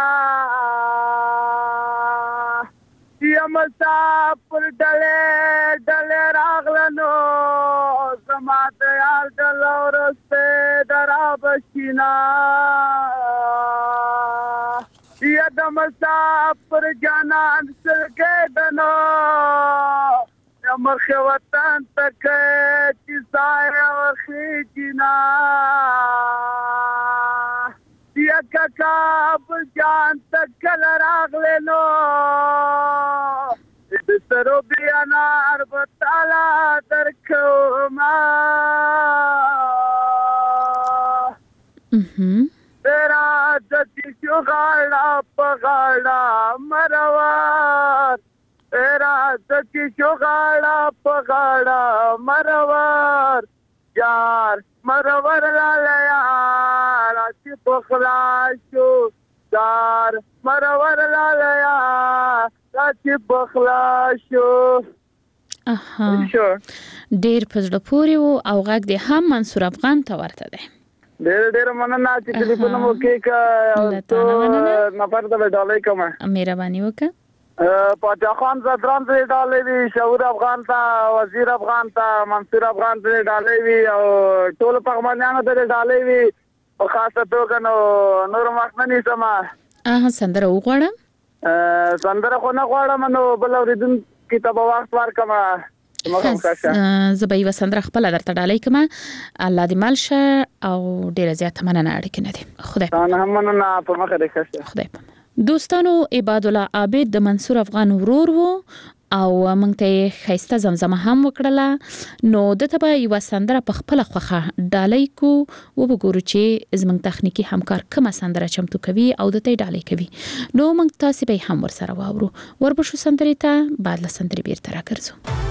یا مسافر ډلې راغلنو زما د یار ډله ورسته درا بشینا یا د مسافر جانان سرګې دنو یا مرخ وطن تک چې سایه وخیجنا یا کاکاب جان تکل راغلنو د سرو بیانار بتالا درکوما تیرا دتی شغالا پغالا مروار تیرا دتی شغالا پغالا مروار یار مرور لالیا راتی بخلاشو یار مرور لالیا راتی بخلاشو ډیر په زړه پورې و او غږ دې هم منصور افغان ته ورته دی ډیر مننه چې ټلیفون مو کې کا نفر ته ډالۍ کوم مهرباني وکړه پاچا خان زدران ته ډالې وی، شعور افغان ته، وزیر افغان ته، منصور افغان ته ډالې وی او ټول پغمانانو ته ډالې وی. په خاصه توګه نور مخننی سما سندره وغواړم. سندره خو نه غواړم، نو بل اوریدون کتاب وخت ورکما. زه به یو سندره خپل درته ډالۍ کوم. الله دې مال شه او ډیره زیاته مننه اړیکه نه دي. خدای پاک مننه په مخه دې ښه. خدای پاک. دوستانو، عباد الله عابد د منصور افغان ورور وو او موږ ته خیسته زمزمه هم وکړله. نو دته به یو سندره په خپل خوخه ډالۍ کو او وګورو چې زموږ تخنیکی همکار کومه سندره چمتو کوي او دته ډالۍ کوي. نو موږ تاسو به هم ورسره واورو. وربشو سندرې ته بعد له سندرې بیرته راګرځو.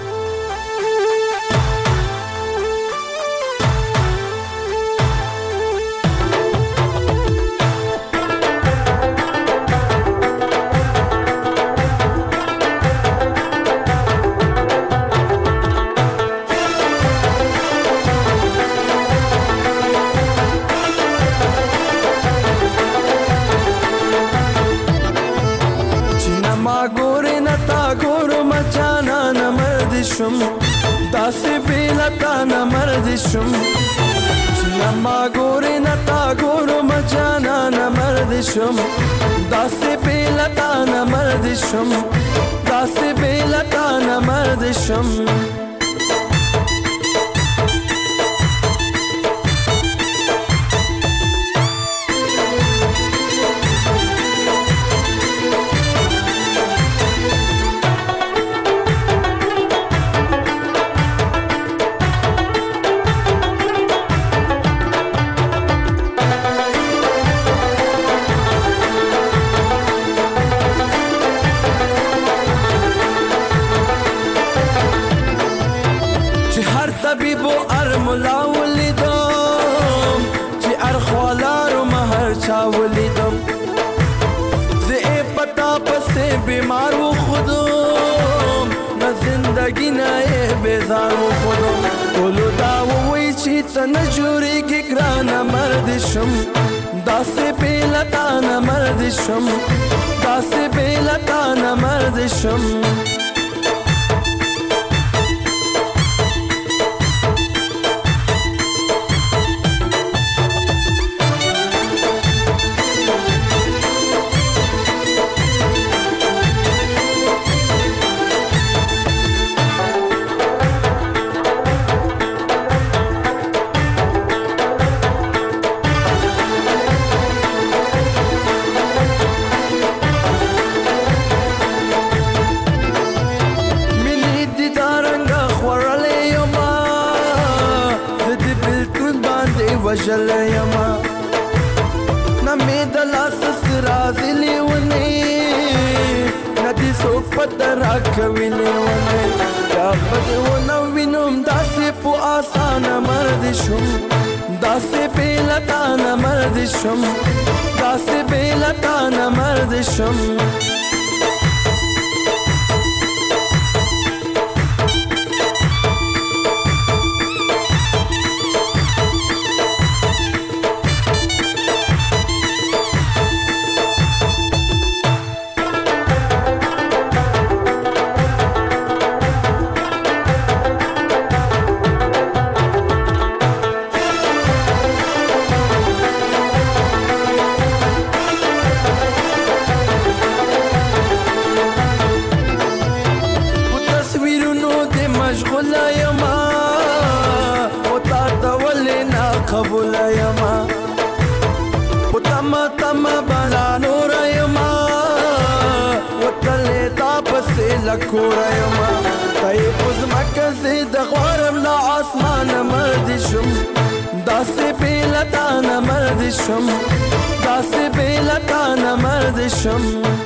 داسې بیلتا نه مرد شم چې لما ګورې نه تا ګورم جانا نه مرد شم. داسې بیلتا نه مرد شم، داسې بیلتا نه مرد شم. بیمار و خودم نه زندگی نه بیزار و خودم ټولو دا ووایي چې ته نه جوړېږې ګرانه مرد شم. داسې بېلتا نه مرد شم، داسې بېلتا نه مرد شم. وجل یما نمې د لاس سراز لیونی ندی څوک پته راکوي لیونی یا بد ونه وینم داسې په اسانه مرد شم. داسې بیلتا نه مرد شم، داسې بیلتا نه مرد شم. لکورا یما تای پوز مکه د غوارم لا اسمان مرد شم. داسې بیلتا نه مرد شم، داسې بیلتا نه مرد شم.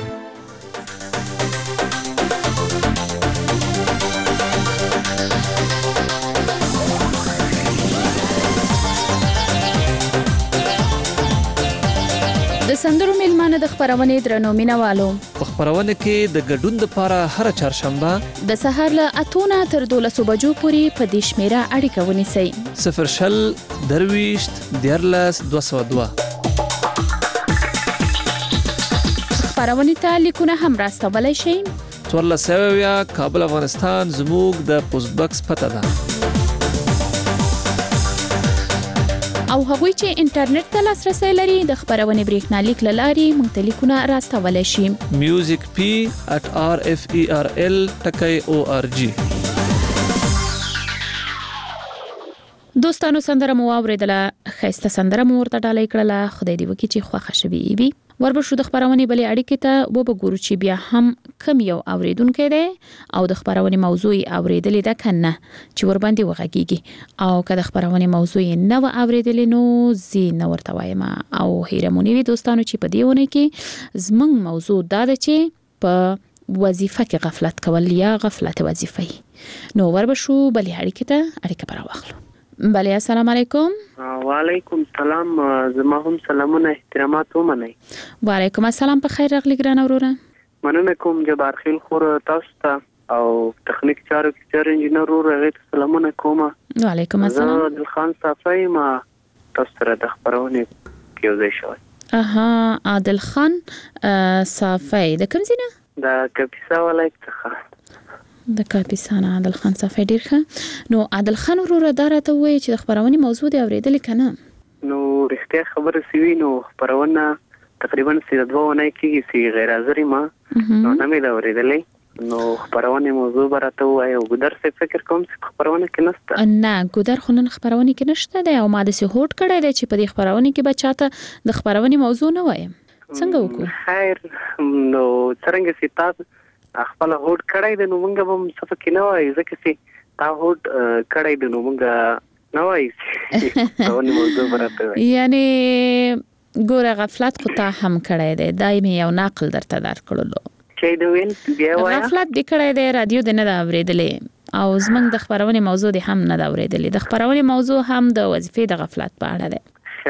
د سندرو میلمانه د خبرونه درنو مینوالو په خبرونه کې د ګډون لپاره هر چهارشنبه د سهار له 8 تر 12 بجو پورې په دې شمیره اړیکه ونیسئ. 0 درويشت 14 202 خبرونه ته لیکونه هم راستولای شئ. 14 کابل افغانستان زموږ د پوسټ باکس پته ده. او هغوی چې انټرنیټ ته لاسرسي لري د خبرونه بریښنالیک لاري مونږ ته لیکونه راستولای شي. musicp@rferl.org. دوستانو سندره مو اوریدله، خسته سندره مو ورته ډالۍ کړله. خدای دې وکړي چې خوښه شوي وي. وربشو د خبرونه بلې اړیکې ته وګورو چې بیا هم کم یو اوریدونکو دی او د خبرونه موضوع اوریدلې ده کنه چې ور باندې وغږیږي، او که د خبرونه موضوع نه و اوریدلې نو زی نو ورته وایم. او هیرمونی وی دوستانو چې په دیونه کې زمنګ موضوع دا ده چې په وظیفه کې غفلت کول یا غفلت وظیفي. نو وربشو بلې اړیکې ته اړیکه پر واخلو. بله السلام علیکم. وعلیکم السلام. زما هم سلامونه احترامات ومنئ. وعلیکم السلام. په خیر راغلی ګران وروره. مننه کوم جبار خیل خور تاسو ته او تخنیک چارو کې چار انجینر وروره ته سلامونه کوم. وعلیکم السلام. عادل خان صافی ما تاسو سره د خبرونه کې وځي شوی. عادل خان صافی د کوم ځای نه؟ د کاپیسا ولایت څخه. د کاپیسا عادل خان صافی ډیر ښه. نو عادل خان وروره دا راته وایي چې د خبرونه موضوع دی اوریدل کنه؟ نو رښتیا خبره سوي. نو خبرونه تقریبا 2 ونې کېږي چې غیر حاضر ما نو نه مې اوریدلې. نو خبرونه موضوع براته وایي او ګدر څه فکر کوم چې خبرونه کې نشته. نه ګدر خو نن خبرونه کې نشته دی او ما د سه هوټ کړی دی چې په دې خبرونه کې بچاته د خبرونه موضوع نه وایم. څنګه وکړو؟ خیر. نو څنګه چې تاسو خپل هوټ کړی دی نو موږ هم څه کې نه وایي ځکه چې تا هوټ کړی دی نو موږ نه وایي خبرونه موضوع براته وایي. یعنی ګوره غفلت خو تا هم کړی دی. دایمي یو نقل درته درکړلو چې دی وین بیا وایي غفلت دې کړی دی. رادیو دې نه دا اوریدلې او زمنګ د خبرونه موضوع دې هم نه دا اوریدلې. د خبرونه موضوع هم د وظیفې د غفلت په اړه ده.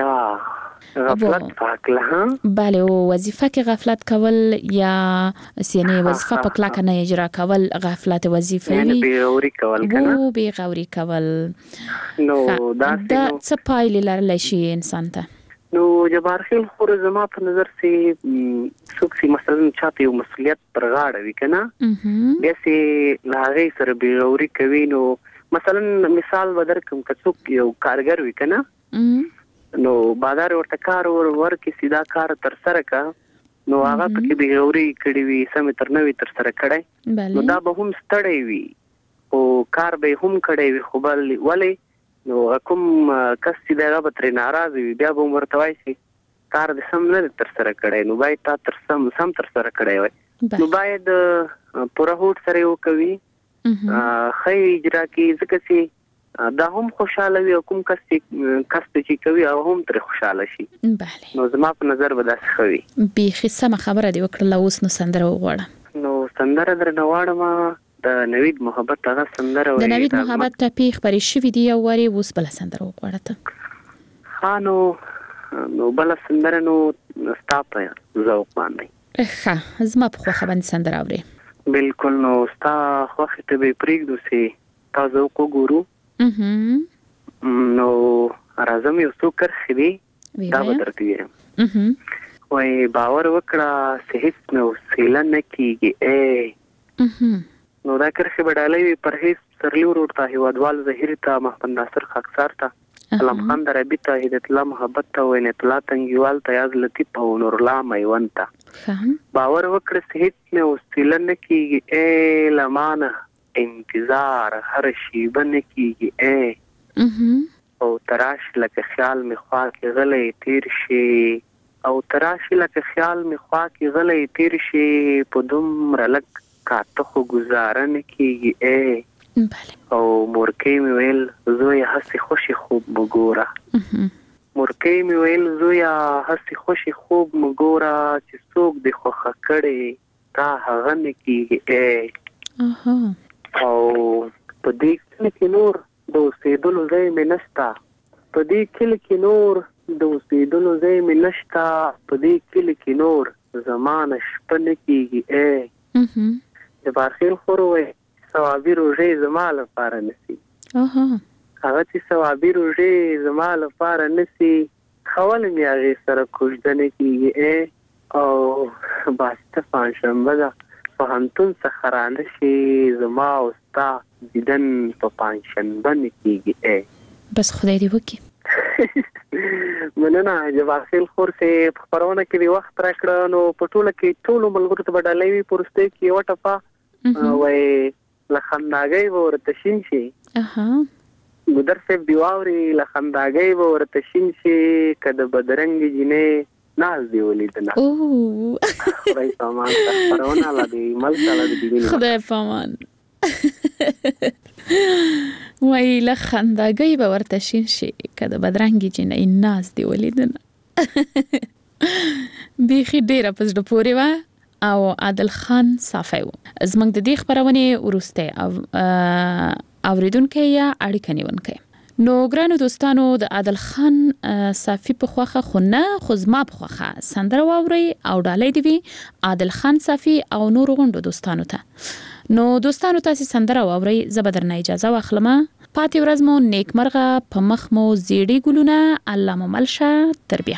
غفلت پاکله هم بله او وظیفه کې غفلت کول یا یعنی وظیفه په کلاک نه اجرا کول غفلت وظیفه وي. بیغوري کول کنه. او بیغوري کول نو دا څه پایلې لرلی شي انسان ته؟ نو جبار خیل خور زما په نظر سي څوک سي مثلا چاته یو مسؤلیت پر غاړه وي کنه بیا سي لاغې سره بیغوري کوي. نو مثلا مثال بدر کوم څوک یو کارګر وي کنه نو بازار ورته کار ورکې سیدا کار تر سره کا نو هغه پکې بیغوري کړی وي سم تر نوې تر سره کړی نو دا به هم ستړی وي او کار به هم کړی وي خو بل ولې نو کوم کس چې دا به تر ناراض وي بیا به ورته وایي چې کار د سم نه تر سره کړی نو باید تا تر سم تر سره کړی وي نو باید پوره هوټ سره یو کوي خی اجرا کی ځکه چې دا هم خوشاله وي او کوم کس چې کوي او هم تر خوشاله شي. بله نو زما په نظر به داسې خوي. بیخي سمه خبره دی وکړه. اوس نو سندره وغواړم. نو سندره درنه واړم د نوید محبت هغه سندره وي. د نوید محبت ټاپی خبرې شوې دی او وری اوس بل سندره وغواړه ته. نو بل سندره نو ستاپ ذوق باندې. ښه زما په خوخه باندې سندره اوري. بالکل. نو ستا خوخه ته به پریږدو سي تاسو وګورو. نو راځم یو څو کرښې دي دا به درته وایم. وای باور وکړه چې هیڅ نو سیله نه کیږي نو دا کرښې به ډالۍ وي پرهیز سرلی ورور ته هیوادوال ظهیر ته محمد ناصر خاکسار ته سلام خان دربی ته هدایت الله محبت ته وینت الله تنګیوال ته یاد لطیف او نور الله میوند ته باور وکړه چې هیڅ نو سیله نه کیږي لمانه انتظار هر شی بن کیږي او تراش لکه خیال می خوا کې غلې تیر شي او تراش لکه خیال می خوا کې غلې تیر شي په دومره لک کاته خو گزارن کیږي او مورکې می ویل زویا هسي خوشي خوب مګورا مورکې می ویل زویا هسي خوشي خوب مګورا چې څوک د خوخه کړي تا هغه نه کیږي او په دې کې نور د اوسېدلو ځای مې نشته په دې کې نور د اوسېدلو ځای مې نشته په دې کې نور زمانه شپه نه کیږي د بارخیل خوروي ثوابي روزي زما لپاره نسی هغه چې ثوابي روزي زما لپاره نسی خول مې هغه سره کوژدنه کیږي او باسته پنځشنبه ده پوهنتون څخه رانشي زما او ستا دیدن په پنځشنبه نه کېږي. بس خدای دې وکړي. مننه جبارخیل خور سي خبرونه کې دی وخت راکړه نو په ټوله کې ټول ملګرو ته بدلې وي پرسته کې یو ټپه وای لخنداګي ورته شین شي ګدر سیب دیواوري لخنداګي ورته شین شي کده بدرنګ جنې ناز دی ولیدنه خدای پامان خبرونه لا دی ملک لا دی خدای پامان وای لخنداګي به ورته شین شي کده بدرنګي جنې ناز دی ولیدنه بيخي ډیره پزړه پورې و او عادل خان صافي زمنګ د دې خبرونه ورسته اوریدونکو یا اړیکه نیونکو نو ګرانو دوستانو د عادل خان صافي په خوخه خونه خزما په خوخه سندره واوري او ډالۍ دی عادل خان صافي او نور غوندو دوستانو ته نو دوستانو تاسو سندره واوري زبدرنه اجازه واخلم پاتې ورځ مو نیکمرغه په مخ مو زیړی ګلونه الله مو ملشه تربیه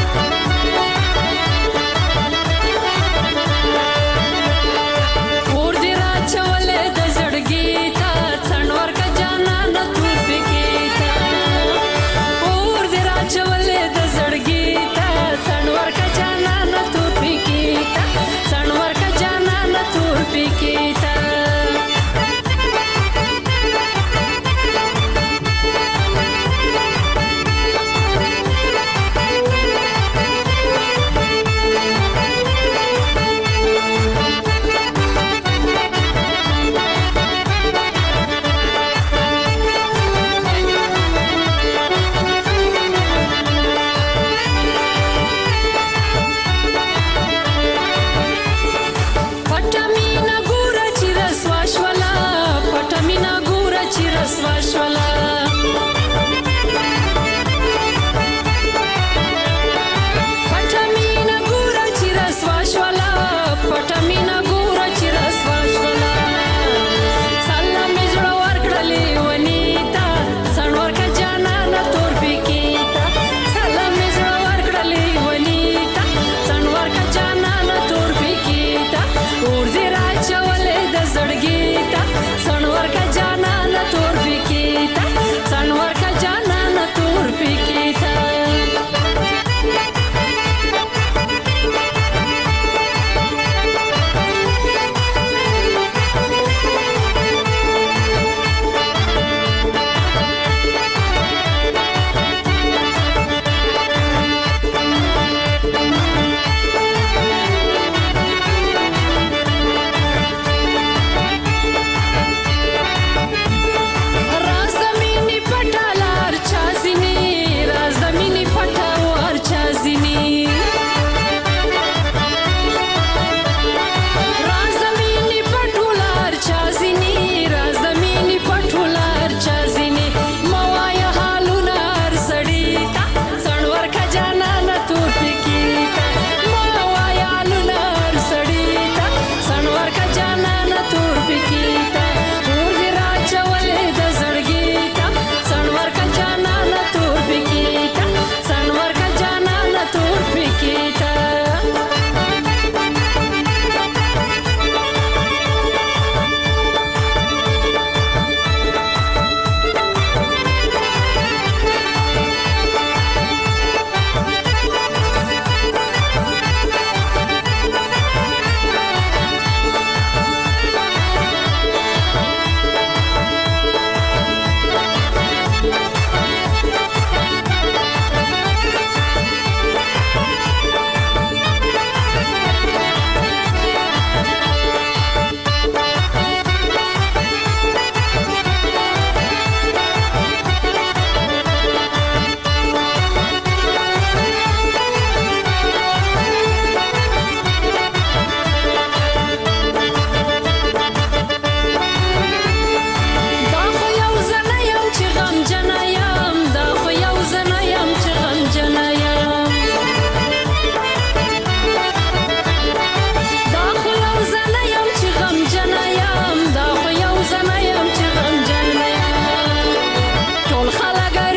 और خلک